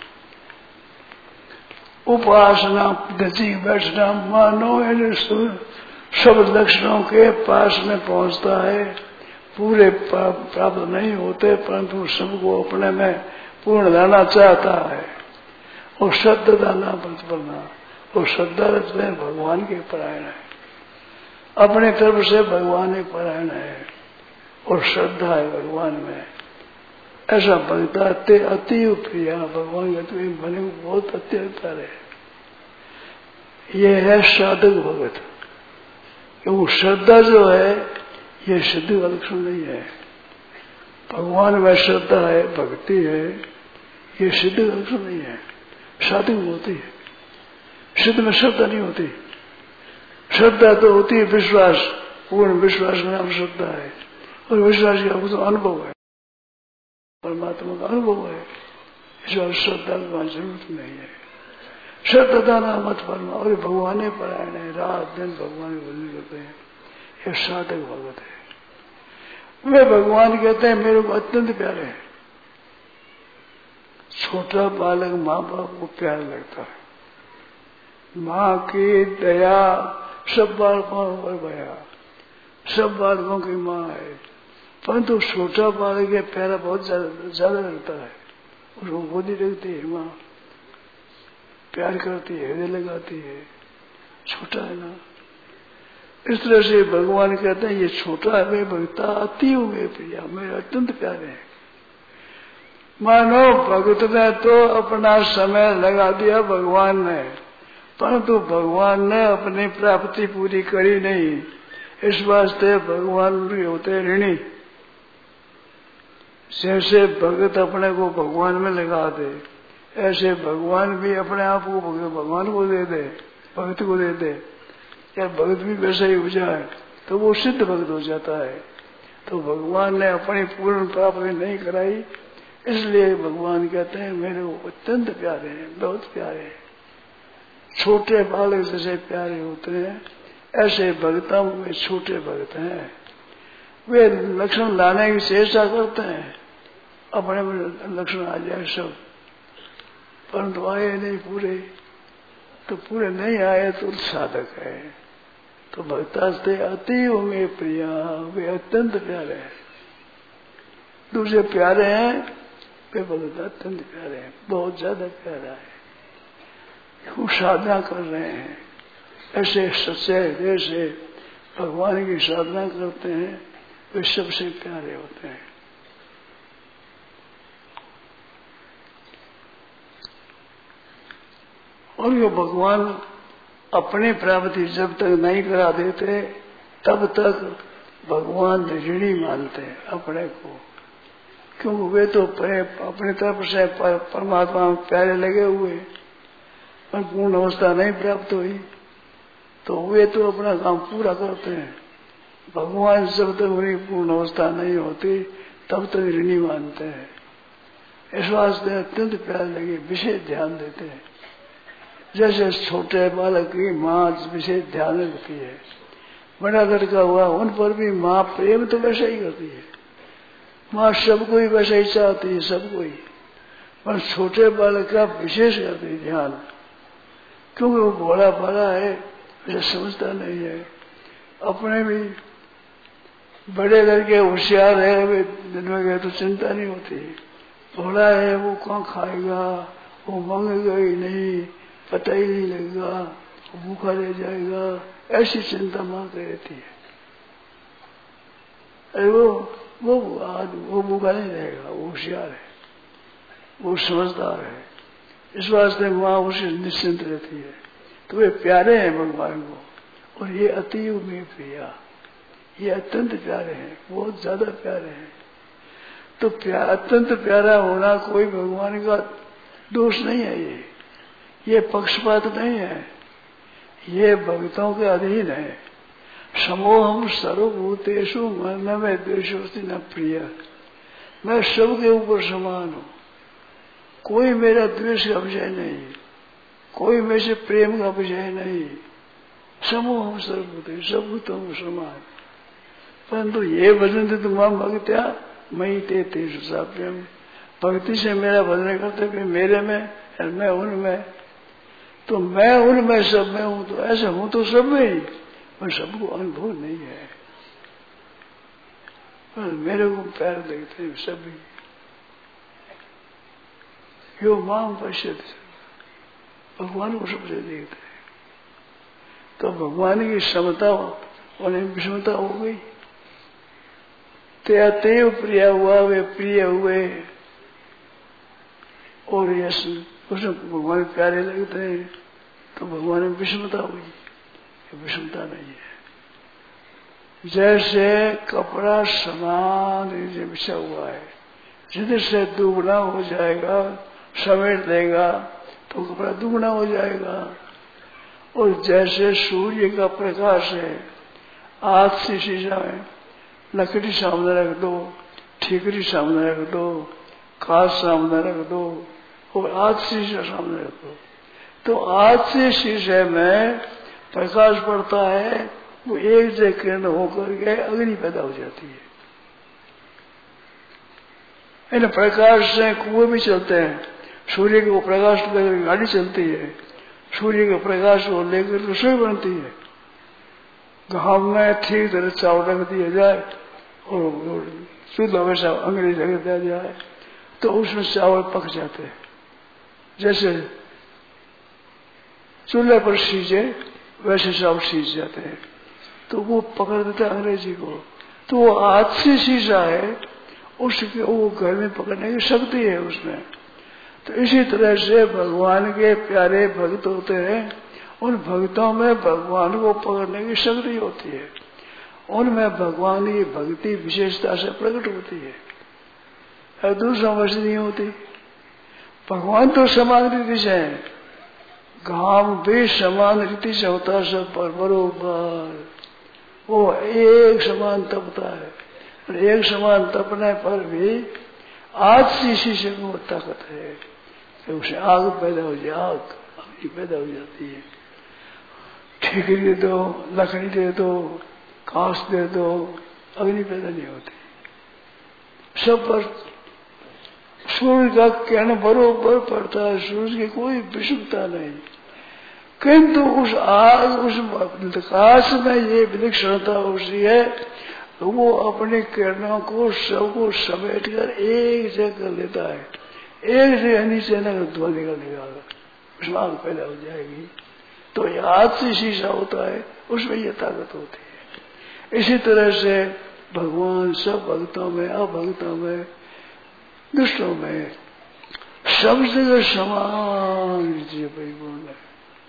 उपासना दची बैठना मानो सब लक्षणों के पास में पहुंचता है। पूरे प्राप्त नहीं होते, परंतु सबको अपने में पूर्ण लाना चाहता है। और श्रद्धा दाना प्रतिपन्ना, और श्रद्धा रखते हैं भगवान के परायण है, अपने तरफ से भगवान के परायण है और श्रद्धा है भगवान में। ऐसा भगता अति प्रिया, भगवान का तुम्हें बने बहुत अत्यंत है। ये है साधक भगत, क्योंकि श्रद्धा जो है ये सिद्ध का लक्षण नहीं है। भगवान में श्रद्धा है, भक्ति है, ये सिद्ध का लक्षण नहीं है, साधक होती है। सिद्ध में श्रद्धा नहीं होती। श्रद्धा तो होती है विश्वास, पूर्ण विश्वास में नाम श्रद्धा है, और विश्वास का तो अनुभव है, परमात्मा का अनुभव है। इस बार श्रद्धा की जरूरत नहीं है। श्रद्धा नाम मत परमा, और भगवान परायण है, रात दिन भगवान को भजन करते हैं, ये साधक भगत है। वे भगवान कहते हैं मेरे को अत्यंत प्यारे हैं। छोटा बालक माँ बाप को प्यार लगता है, माँ की दया सब बालकों पर भया, सब बालकों की माँ है, परंतु छोटा बालक के प्यारा बहुत ज्यादा लगता है। उसको गोदी रखती है माँ, प्यार करती है, हृदय लगाती है, छोटा है ना। इस तरह से भगवान कहते हैं ये छोटा है, वे भक्ता अति हुए प्रिया, मेरे अत्यंत प्यारे हैं। मानो भगत ने तो अपना समय लगा दिया भगवान ने, परंतु भगवान ने अपनी प्राप्ति पूरी करी नहीं। इस वास्ते भगवान भी होते ऋणी। जैसे भगत अपने को भगवान में लगा दे, ऐसे भगवान भी अपने आप को भगवान को दे दे, भगत को दे दे। या भगत भी वैसा ही हो जाए तो वो सिद्ध भगत हो जाता है। तो भगवान ने अपनी पूर्ण प्राप्ति नहीं कराई, इसलिए भगवान कहते हैं मेरे को अत्यंत प्यारे हैं, बहुत प्यारे हैं। छोटे बालक जैसे प्यारे होते हैं, ऐसे भगतों में छोटे भगत हैं। वे लक्षण लाने की चेष्टा करते हैं, अपने में लक्षण आ जाए सब, परंतु आए नहीं पूरे। तो पूरे नहीं आए तो साधक है। तो भक्तास्ते अति होंगे प्रिया, वे अत्यंत प्यारे हैं। दूसरे प्यारे हैं, वे भगत अत्यंत प्यारे हैं, बहुत ज्यादा प्यारा है। वो साधना कर रहे हैं, ऐसे सच्चे हृदय से भगवान की साधना करते हैं, वे सबसे प्यारे होते हैं। और ये भगवान अपनी प्राप्ति जब तक नहीं करा देते तब तक भगवान ऋणी मानते हैं अपने को, क्योंकि वे तो अपनी तरफ से पर, परमात्मा में प्यारे लगे हुए, पर पूर्ण अवस्था नहीं प्राप्त हुई तो वे तो अपना काम पूरा करते हैं। भगवान जब तक उनकी पूर्ण अवस्था नहीं होती तब तक ऋणी मानते हैं। इस वास्ते अत्यंत प्यार लगे, विशेष ध्यान देते हैं। जैसे छोटे बालक की माँ विशेष ध्यान रखती है, बड़ा लड़का हुआ उन पर भी माँ प्रेम तो वैसा ही करती है। माँ सबको ही वैसा ही चाहती है, सबको ही, पर छोटे बालक का विशेष करती है ध्यान, क्योंकि वो बड़ा बड़ा है, वैसे समझता नहीं है। अपने भी बड़े लड़के होशियार है, वे दिन में गए तो चिंता नहीं होती। बड़ा है वो कहाँ खाएगा, वो मांगेगा ही नहीं, पता ही नहीं लगेगा, वो भूखा रह जाएगा, ऐसी चिंता माँ कर रहती है। अरे वो वो आज वो भूखा नहीं रहेगा, वो होशियार है, वो समझदार है, इस वास्ते माँ उसे निश्चिंत रहती है। तो वे प्यारे हैं भगवान को, और ये अतीव में प्रिया, ये अत्यंत प्यारे हैं, बहुत ज्यादा प्यारे हैं। तो प्या, अत्यंत प्यारा होना कोई भगवान का दोष नहीं है, ये ये पक्षपात नहीं है, ये भक्तों के अधीन है। समोहम सर्वभूतेषु मन में द्वेषोस्ति न प्रिय, मैं सबके ऊपर समान हूँ, कोई मेरा द्वेष का विषय नहीं, कोई मेरे से प्रेम का विषय नहीं। समूह सर्वभूत, सब भूतों को समान। परंतु ये भजन थे तुम्हारा भक्त्या मई ते तेषु सा प्रेम, भक्ति से मेरा भजन करते हुए मेरे में और मैं उनमें, तो मैं उनमें सब में हूं, तो ऐसा हूं तो सब में ही, पर सबको अनुभव नहीं है। पर मेरे को प्यार देखते हैं सभी, यो माम पश्यति, भगवान को सबसे देखते हैं। तो भगवान की समता उन्हें विषमता हो गई, तेव प्रिय हुआ, वे प्रिय हुए, और यश उसमें भगवान प्यारे लगते हैं, तो भगवान में विषमता हुई। ये विषमता नहीं है। जैसे कपड़ा समान नीचे बिछा हुआ है, जिधर से दुगना हो जाएगा, समेट देगा तो कपड़ा दुगना हो जाएगा। और जैसे सूर्य का प्रकाश है, आग से शीशा में लकड़ी सामने रख दो, ठीकरी सामने रख दो, कांच सामने रख दो, और आग से शीशा सामने रख दो, तो आग से शीशे में प्रकाश पड़ता है, वो एक जगह किरण होकर के अग्नि पैदा हो जाती है। इन प्रकाश से कुएं भी चलते हैं, सूर्य को प्रकाश लेकर गाड़ी चलती है, सूर्य के प्रकाश को लेकर रसोई बनती है। घाम में ठीक तरह चावल रख दिया जाए और शुद्ध वैसा अंग्रेज रख दिया जाए, तो उसमें चावल पक जाते हैं। जैसे चूल्हे पर सींचे वैसे चावल सींच जाते हैं, तो वो पकड़ देते हैं अंग्रेजी को। तो वो हाथ से शीशा है, उसके वो घर में पकड़ने की शक्ति है उसमें। तो इसी तरह से भगवान के प्यारे भक्त होते हैं, उन भक्तों में भगवान को पकड़ने की शक्ति होती है, उनमें भगवान की भक्ति विशेषता से प्रकट होती है, दूसरा वश नहीं होती। भगवान तो समान रीति से है, घाम भी समान रीति से होता है, सब पर बरोबर वो एक समान तपता है, और एक समान तपने पर भी आज सी शीशे में ताकत है कि उसे आग पैदा हो जाए, आग अग्नि पैदा हो जाती है। ठीकरी दे दो, लकड़ी दे दो, कांच दे दो, अग्नि पैदा नहीं होती। सब पर सूर्य का किरण बरोबर पड़ता है, सूर्य की कोई विषमता नहीं, किंतु उस आग उस प्रकाश में ये विलक्षणता होती है, वो अपने किरणों को सबको समेट कर एक जगह कर लेता है, एक जगह नीचे न धुआं निकल निकाला, उसमें आग पैदा हो जाएगी। तो हाथ से शीशा होता है, उसमें ये ताकत होती है। इसी तरह से भगवान सब भक्तों में, अभक्तों में, दुष्टों में सब जगह समान परिपूर्ण है।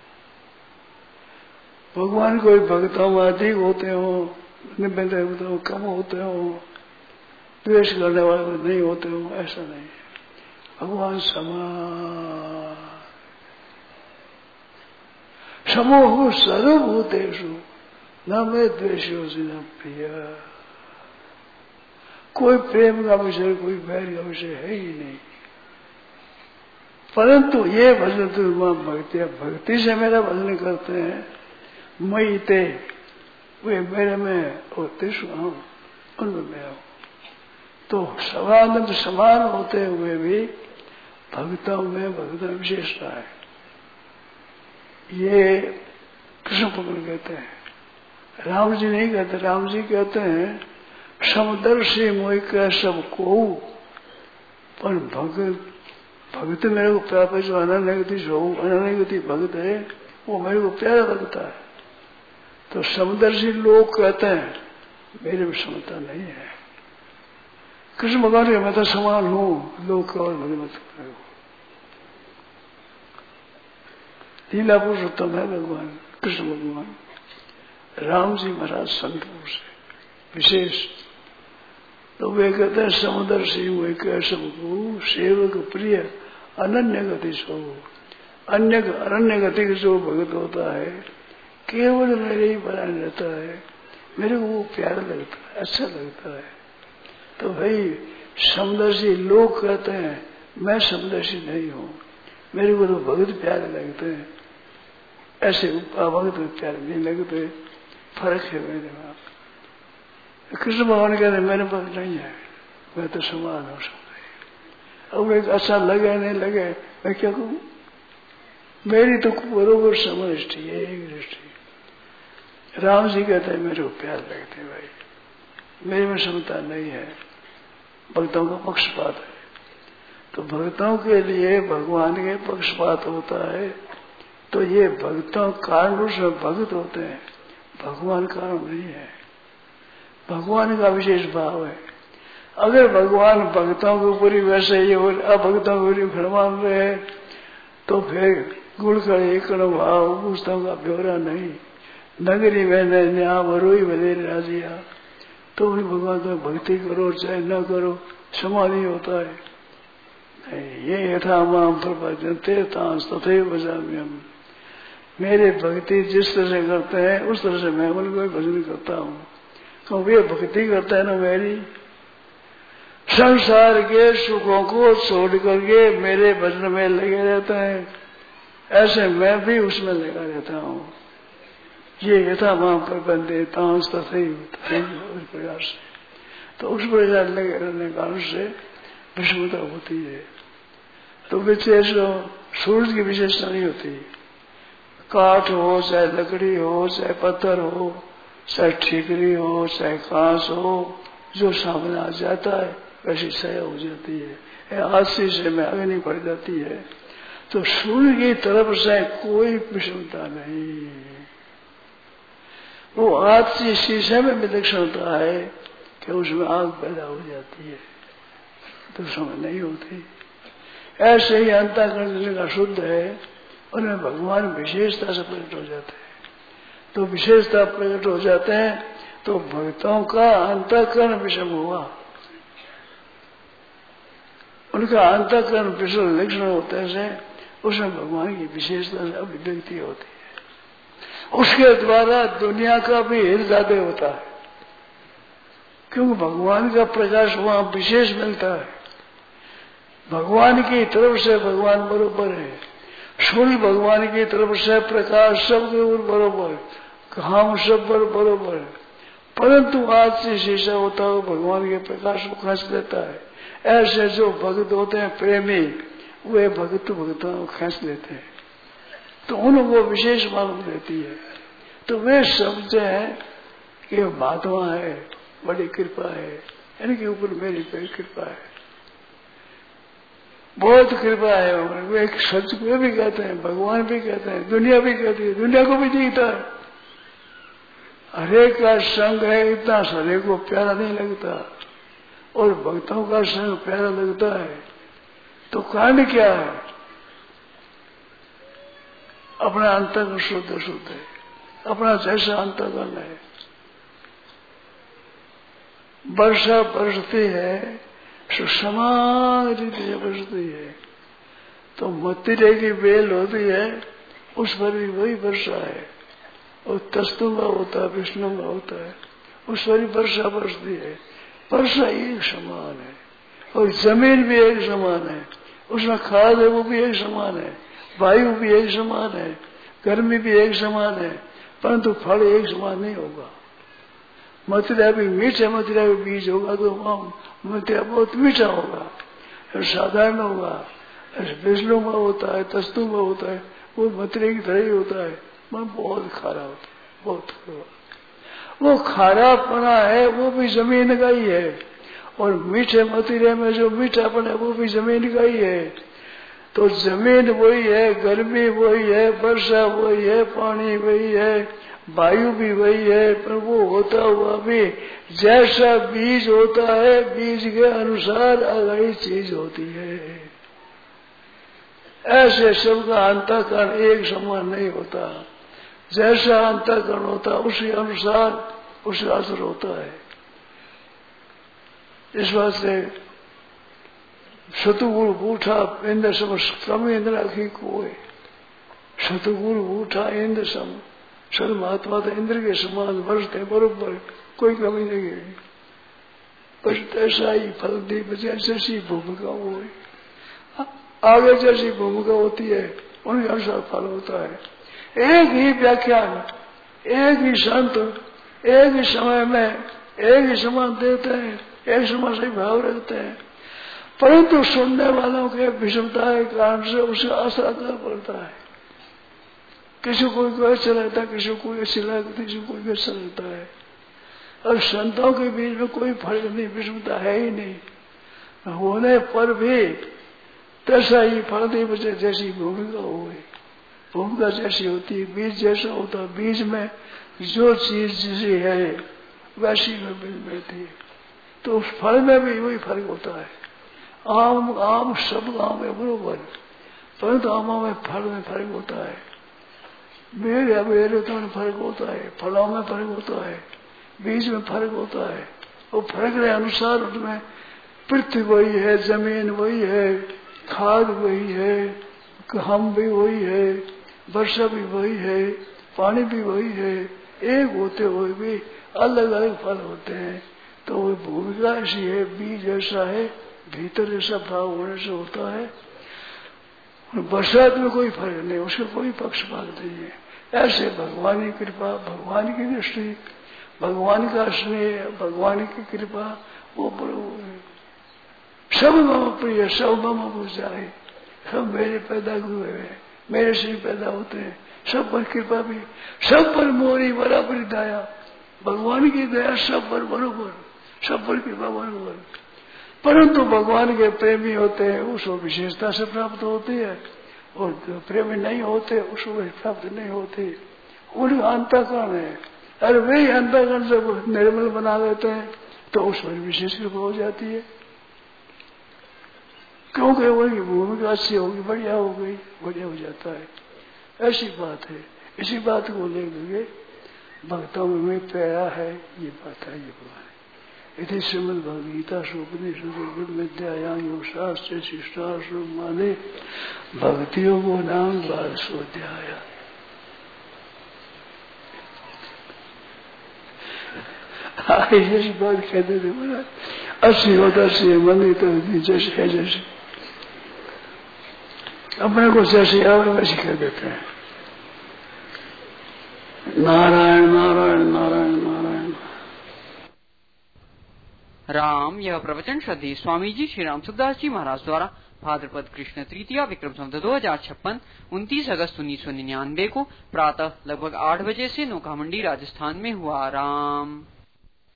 भगवान कोई भक्तों में अधिक होते हो, निबंध होते हो, कम होते हो, द्वेष करने वाले नहीं होते हो, ऐसा नहीं है। भगवान समान, समूह सर्वभूतेषु न मैं द्वेषोऽस्मि न प्रिय, कोई प्रेम का विषय, कोई बैर का विषय है ही नहीं। परंतु ये भजन तो भक्ति भक्ति से मेरा भजन करते हैं, मई ते वे मेरे में और तेसु हूँ उनमें मैं हूँ। तो समानंद समान होते हुए भी भक्तों में भक्तों विशेषता है। ये कृष्ण भगवान कहते हैं, राम जी नहीं कहते। राम जी कहते हैं समदर्शी मोह का सब को, पर भगत भक्त मेरे को प्राप्त जो अनन्यगति जो अनन्यगति भक्त है वो मेरे को प्यारा लगता है। तो समदर्शी लोग कहते हैं मेरे में क्षमता नहीं है। कृष्ण भगवान के मैं तो समान हूं, लोग केवल मुझे मत करो। लीला पुरुषोत्तम है भगवान कृष्ण भगवान। राम जी महाराज संत पुरुष है विशेष। तो वे कहते हैं समदर्शी वे कह सबको सेवक प्रिय अनन्य गति सो। अन्य अनन्य गति जो भगत होता है केवल मेरे ही बनाने रहता है, मेरे को वो प्यारा लगता है, अच्छा लगता है। तो भाई समदर्शी लोग कहते हैं मैं समदर्शी नहीं हूं, मेरे को तो भगत प्यारे लगते हैं, ऐसे भगत प्यारे नहीं लगते। फर्क है मेरे में। कृष्ण भगवान कहते मेरे पास नहीं है, मैं तो समान हूं सब। अब एक अच्छा लगे नहीं लगे मैं क्या कहूं, मेरी तो बरोबर समदृष्टि है, एक दृष्टि। राम जी कहते हैं मेरे को प्यार लगते भाई, मेरे में क्षमता नहीं है, भक्तों का पक्षपात है। तो भक्तों के लिए भगवान के पक्षपात होता है। तो ये भक्तों कारण रूप में भक्त होते हैं, भगवान कारण नहीं है। भगवान का विशेष भाव है। अगर भगवान भक्तों के ऊपर ही वैसे ही और अभक्तों के ऊपर फरमान रहे तो फिर गुड़ का एक भाव पुस्तकों का ब्यौरा नहीं। नगरी में न्या बरोई बदे राजिया, तो भी भगवान तो भक्ति करो चाहे न करो समाधि होता है। नहीं, ये यथा माम प्रपद्यन्ते तांस तथैव भजाम्यहम्। मेरे भक्ति जिस तरह से करते हैं उस तरह से मैं उनको भजन करता हूँ। तो वे भक्ति करते हैं ना मेरी, संसार के सुखों को छोड़ करके मेरे भजन में लगे रहते हैं, ऐसे मैं भी उसमें लगा रहता हूँ। ये यथा वहां पर बंदे तांस तथैव उस प्रकार से, तो उस प्रकार लगे रहने कारण से विषमता होती है। तो विशेष सूरज की विशेषता नहीं होती। काठ हो चाहे लकड़ी हो चाहे पत्थर हो चाहे ठीकरी हो चाहे कांस हो, जो सामने आ जाता है वैसी छाया हो जाती है। आशी से में अग्नि पड़ जाती है। तो सूर्य की तरफ से कोई विषमता नहीं। वो आशी शीशे में विलक्षणता है कि उसमें आग पैदा हो जाती है, तो समय नहीं होती। ऐसे ही अंतःकरण का शुद्ध है, उनमें भगवान विशेषता से प्रकट हो जाते हैं। तो विशेषता प्रकट हो जाते हैं तो भक्तों का अंतःकरण विषम हुआ, उनका अंतःकरण विषम लक्षण होते हैं, उसमें भगवान की विशेषता से अभिव्यक्ति होती है। उसके द्वारा दुनिया का भी हृदय होता है, क्योंकि भगवान का प्रकाश वहां विशेष मिलता है। भगवान की तरफ से भगवान बरोबर है, सूर्य भगवान की तरफ से प्रकाश सबके ऊपर बरोबर, हम सब पर बरोबर है। परंतु आज से शीशा होता है भगवान के प्रकाश को खींच लेता है। ऐसे जो भक्त होते हैं प्रेमी, वे भक्त भक्तों को खींच लेते हैं, तो उनको विशेष मालूम रहती है। तो वे समझते हैं कि महात्मा है, बड़ी कृपा है, इनके ऊपर मेरी बड़ी कृपा है, बहुत कृपा है। वे सच को भी कहते हैं, भगवान भी कहते हैं, दुनिया भी कहती है, दुनिया को भी जीता है। हरे का संग है इतना हरे को प्यारा नहीं लगता, और भक्तों का संग प्यारा लगता है। तो कारण क्या है? अपना अंतःकरण शुद्ध शुद्ध है, अपना जैसा अंतःकरण है। वर्षा बरसती है सो समान रीति से बरसती है। तो मत्तिरे की बेल होती है, उस पर भी वही वर्षा है, और तस्तुंगा होता है, विष्णुंगा होता है, उस पर भी वर्षा बरसती है। वर्षा एक समान है, और जमीन भी एक समान है, उसमें खाद है वो भी एक समान है, वायु भी एक समान है, गर्मी भी एक समान है, परंतु फल एक समान नहीं होगा। मथुरा भी मीठा मथुरा भी बीज होगा तो वहां मथुरा बहुत मीठा होगा, साधारण होगा। विष्णु में होता है, तस्तु में होता है, वो मथुरे की तरह ही होता है, मन बहुत खारा होता है, बहुत खारा। वो खारापना है वो भी जमीन का ही है, और मीठे मथुरे में जो मीठापन है वो भी जमीन का ही है। तो जमीन वही है, गर्मी वही है, वर्षा वही है, पानी वही है, वायु भी वही है, पर वो होता हुआ भी जैसा बीज होता है बीज के अनुसार अलग चीज होती है। ऐसे सबका अंतःकरण एक समान नहीं होता, जैसा अंतःकरण होता उसी अनुसार उसी असर होता है। इस बात से शतुगुण बूठा इंद्र सम कम इंद्र रखी कोई, शतुगुण बूठा इंद्र सम, सद महात्मा तो इंद्र के समान बरसते बरोबर, कोई कमी नहीं है। बस ऐसा ही फल दे बचे, जैसी भूमिका हो, आगे जैसी भूमिका होती है उनके अनुसार फल होता है। एक ही व्याख्यान, एक ही संत, एक ही समय में एक ही समान देते हैं, एक समान से भाव रखते हैं, परंतु सुनने वालों के विषमता के कारण से उसे असर करना पड़ता है। किसी कोई को अच्छा लगता है, किसी को अच्छी लगती है, किसी को अच्छा लगता है। और संतों के बीच में कोई फर्क नहीं, विषमता है ही नहीं। होने पर भी तैसा ही फल नहीं बचे, जैसी भूमिका हो गई, भूमिका जैसी होती है, बीज जैसा होता है, बीज में जो चीज जैसी है वैसी में मिलती है, तो उस फल में भी वही फर्क होता है। आम आम सब आम है बरोबर, परंतु आमों में फल में फर्क होता है, बेर या बेर में फर्क होता है, फलों में फर्क होता है, बीज में फर्क होता है। वो फर्क के अनुसार उसमें पृथ्वी वही है, जमीन वही है, खाद वही है, हम भी वही है, वर्षा भी वही है, पानी भी वही है, एक होते हुए भी अलग अलग फल होते हैं। तो वो भूमिका ऐसी है, बीज ऐसा है, भीतर ऐसा भाव होने से होता है। बरसात में कोई फर्क नहीं, उसका कोई पक्षपात नहीं है। ऐसे भगवान की कृपा, भगवान की दृष्टि, भगवान का स्नेह, भगवान की कृपा, वो सब मम प्रिय, सब मम पूजाए, सब मेरे पैदा हुए हैं, मेरे से पैदा होते हैं, सब पर कृपा भी, सब पर मोरी बराबरी दया, भगवान की दया सब पर बरोबर, सब पर कृपा बरोबर। परंतु भगवान के प्रेमी होते हैं उसको विशेषता से प्राप्त होती है, और जो प्रेमी नहीं होते उसको प्राप्त नहीं होती। उनका अंतःकरण है, अरे वही अंतःकरण से निर्मल बना देते हैं तो उस पर विशेष कृपा हो जाती है, क्योंकि उनकी भूमिका अच्छी होगी, बढ़िया हो गई, बढ़िया हो जाता है। ऐसी बात है। इसी बात को लेकर भक्तों में प्यारा है, ये बात है, ये बात है। इति श्रीमद् भगवद्गीता उपनिषद विद्यायां योग शास्त्र शिष्टाश्रम माने भक्ति योगो नाम बारसोध्याय। जैसी बात कहते थे बोला अस्सी होता से मंदिर तो जैसे है, जैसे अपने को जैसे आवे वैसे कह देते हैं। नारायण नारायण नारायण नारायण राम। यह प्रवचन श्रद्धेय स्वामी जी श्री राम सुखदास जी महाराज द्वारा भाद्रपद कृष्ण तृतीया विक्रम संवत दो हजार छप्पन उनतीस अगस्त उन्नीस सौ निन्यानवे को प्रातः लगभग आठ बजे से नौकामंडी राजस्थान में हुआ। राम।